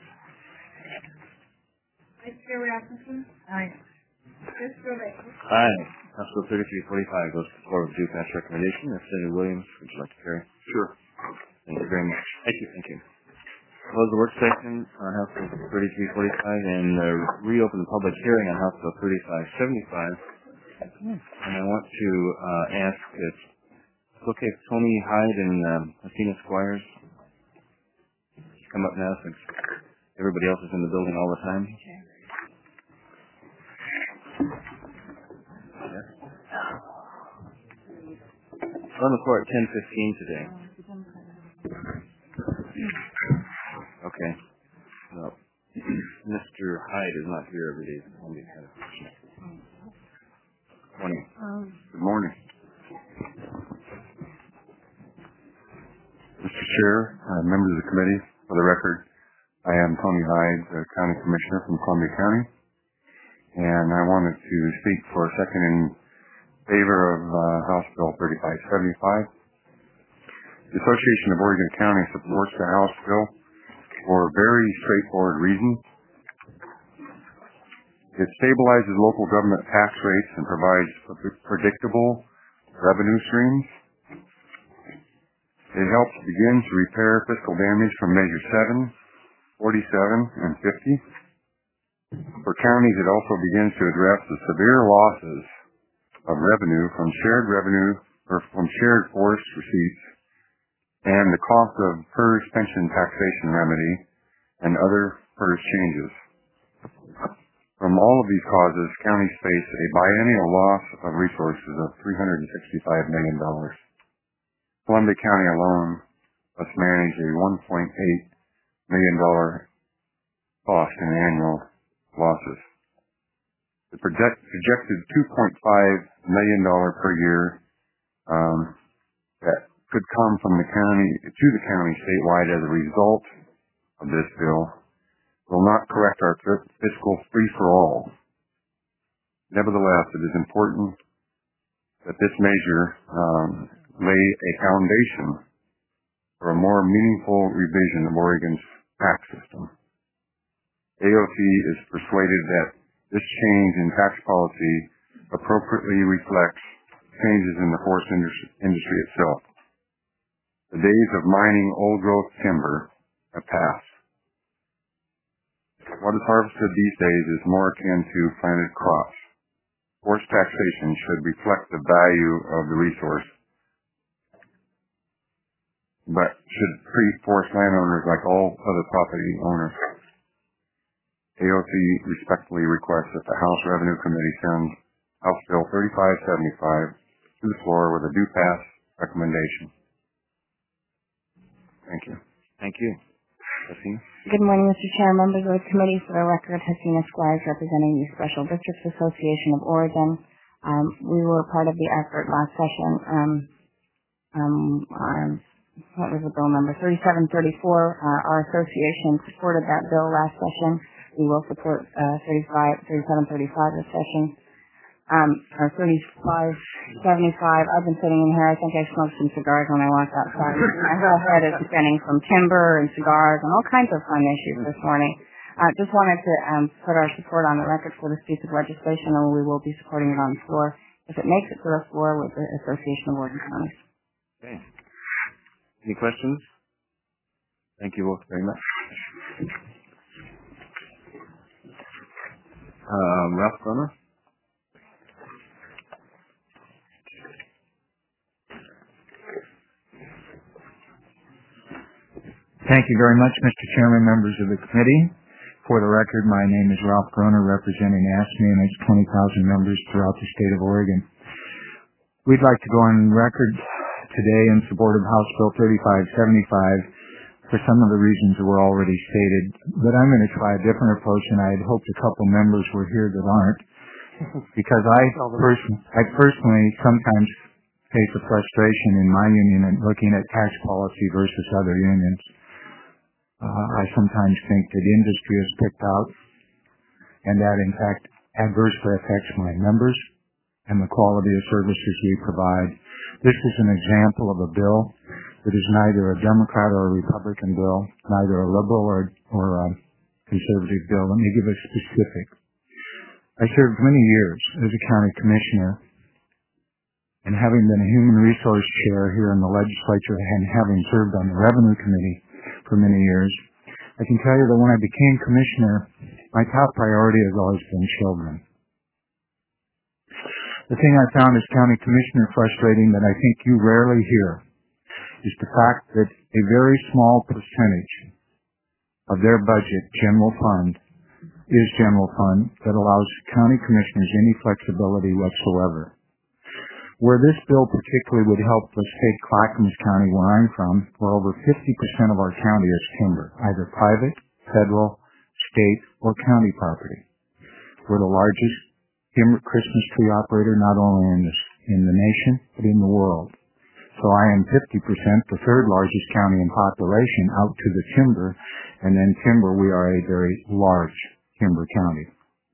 Vice Chair Rasmussen? Aye. Vice Chair Baker? Aye. House Bill thirty-three forty-five goes to the floor with due pass recommendation. Representative Williams, would you like to carry? Sure. Thank you very much. Thank you, thank you. Close the work session on House Bill thirty-three forty-five and uh, reopen the public hearing on House Bill thirty-five seventy-five. And I want to uh, ask if it's okay if Tony Hyde and um, Athena Squires come up now since everybody else is in the building all the time. Okay. Yes. We're on the floor at ten fifteen today. Okay. Well, Mister Hyde is not here every day. Morning. Good morning. Mister Chair, uh, members of the committee, for the record, I am Tony Hyde, the County Commissioner from Columbia County, and I wanted to speak for a second in favor of uh, House Bill thirty-five seventy-five. The Association of Oregon County supports the House bill for very straightforward reasons. It stabilizes local government tax rates and provides predictable revenue streams. It helps begin to repair fiscal damage from Measure seven, forty-seven, and fifty. For counties, it also begins to address the severe losses of revenue from shared revenue or from shared forest receipts and the cost of PERS pension taxation remedy and other PERS changes. From all of these causes, counties face a biennial loss of resources of three hundred sixty-five million dollars. Columbia County alone must manage a one point eight million dollars cost in annual losses. The project, projected two point five million dollars per year um, that could come from the county to the county statewide as a result of this bill will not correct our fiscal free-for-all. Nevertheless, it is important that this measure um, lay a foundation for a more meaningful revision of Oregon's tax system. A O C is persuaded that this change in tax policy appropriately reflects changes in the forest industry itself. The days of mining old-growth timber have passed. What is harvested these days is more akin to planted crops. Forest taxation should reflect the value of the resource, but should treat forest landowners like all other property owners. A O C respectfully requests that the House Revenue Committee send House Bill thirty-five seventy-five to the floor with a due pass recommendation. Thank you. Thank you. Athena? Good morning, Mister Chair, members of the committee. For the record, Athena Squires, representing the Special Districts Association of Oregon. Um, we were part of the effort last session. Um, um, on, what was the bill number? thirty-seven thirty-four. Uh, our association supported that bill last session. We will support uh, thirty-five, thirty-seven thirty-five this session. Um, or thirty-five seventy-five. I've been sitting in here. I think I smoked some cigars when I walked outside. My whole head is spinning from timber and cigars and all kinds of fun issues this morning. Uh, just wanted to um, put our support on the record for this piece of legislation, and we will be supporting it on the floor if it makes it to the floor with the Association of Oregon Counties. Okay. Any questions? Thank you both very much. Um, Ralph Brunner? Thank you very much, Mister Chairman, members of the committee. For the record, my name is Ralph Groner, representing ASME and its twenty thousand members throughout the state of Oregon. We'd like to go on record today in support of House Bill thirty-five seventy-five for some of the reasons that were already stated, but I'm going to try a different approach, and I had hoped a couple members were here that aren't, because I, pers- I personally sometimes face a frustration in my union in looking at tax policy versus other unions. Uh, I sometimes think that industry is picked out, and that in fact adversely affects my members and the quality of services we provide. This is an example of a bill It is neither a Democrat or a Republican bill, neither a liberal or, or a conservative bill. Let me give a specific. I served many years as a county commissioner, and having been a human resource chair here in the legislature and having served on the revenue committee for many years, I can tell you that when I became commissioner, my top priority has always been children. The thing I found as county commissioner frustrating that I think you rarely hear is the fact that a very small percentage of their budget, general fund, is general fund that allows county commissioners any flexibility whatsoever. Where this bill particularly would help, let's take Clackamas County, where I'm from, where over fifty percent of our county is timber, either private, federal, state, or county property. We're the largest timber Christmas tree operator not only in, this, in the nation, but in the world. So I am fifty percent, the third largest county in population out to the timber, and then timber, we are a very large timber county.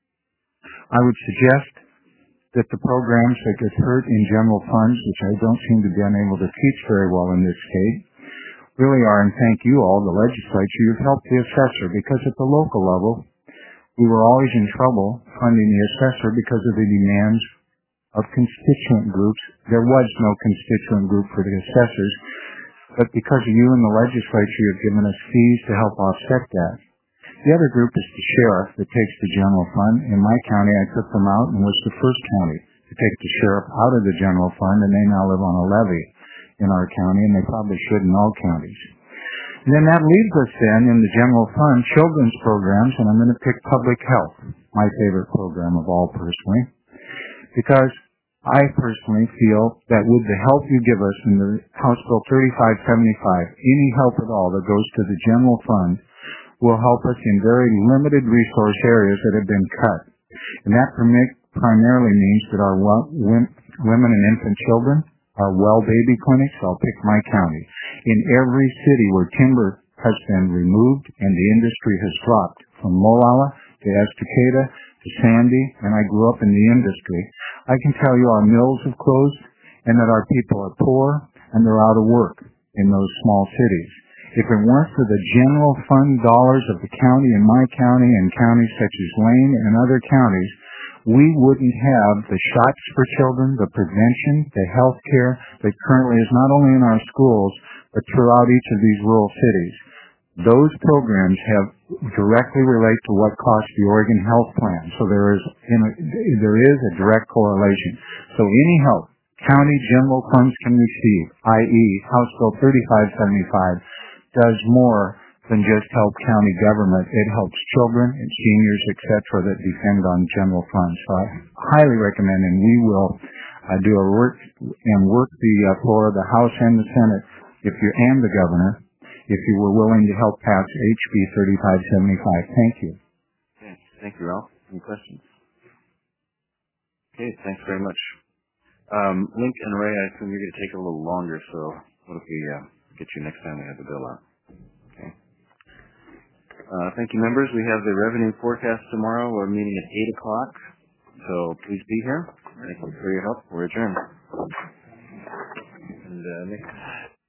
I would suggest that the programs that get hurt in general funds, which I don't seem to be unable to teach very well in this state, really are, and thank you all, the legislature, you've helped the assessor, because at the local level, we were always in trouble funding the assessor because of the demands of constituent groups. There was no constituent group for the assessors, but because of you and the legislature, you've given us fees to help offset that. The other group is the sheriff that takes the general fund. In my county, I took them out and was the first county to take the sheriff out of the general fund, and they now live on a levy in our county, and they probably should in all counties. And then that leaves us then in the general fund, children's programs, and I'm going to pick public health, my favorite program of all personally, because I personally feel that with the help you give us in the House Bill thirty-five seventy-five, any help at all that goes to the general fund will help us in very limited resource areas that have been cut. And that primarily means that our women and infant children, our well baby clinics, I'll pick my county, in every city where timber has been removed and the industry has dropped, from Molalla to Estacada to Sandy, and I grew up in the industry, I can tell you our mills have closed and that our people are poor and they're out of work in those small cities. If it weren't for the general fund dollars of the county and my county and counties such as Lane and other counties, we wouldn't have the shots for children, the prevention, the health care that currently is not only in our schools, but throughout each of these rural cities. Those programs have directly relate to what costs the Oregon Health Plan. So there is, you know, there is a direct correlation. So any help county general funds can receive, that is. House Bill thirty-five seventy-five, does more than just help county government. It helps children and seniors, et cetera, that depend on general funds. So I highly recommend, and we will uh, do a work and work the uh, floor of the House and the Senate, if you and the governor, if you were willing to help pass H B thirty-five seventy-five. Thank you. Okay. Thank you, Ralph. Any questions? Okay. Thanks very much. Um, Link and Ray, I assume you're going to take a little longer, so what if we uh, get you next time we have the bill out? Okay. Uh, thank you, members. We have the revenue forecast tomorrow. We're meeting at eight o'clock, so please be here. Thank you for your help. We're adjourned. And uh, next.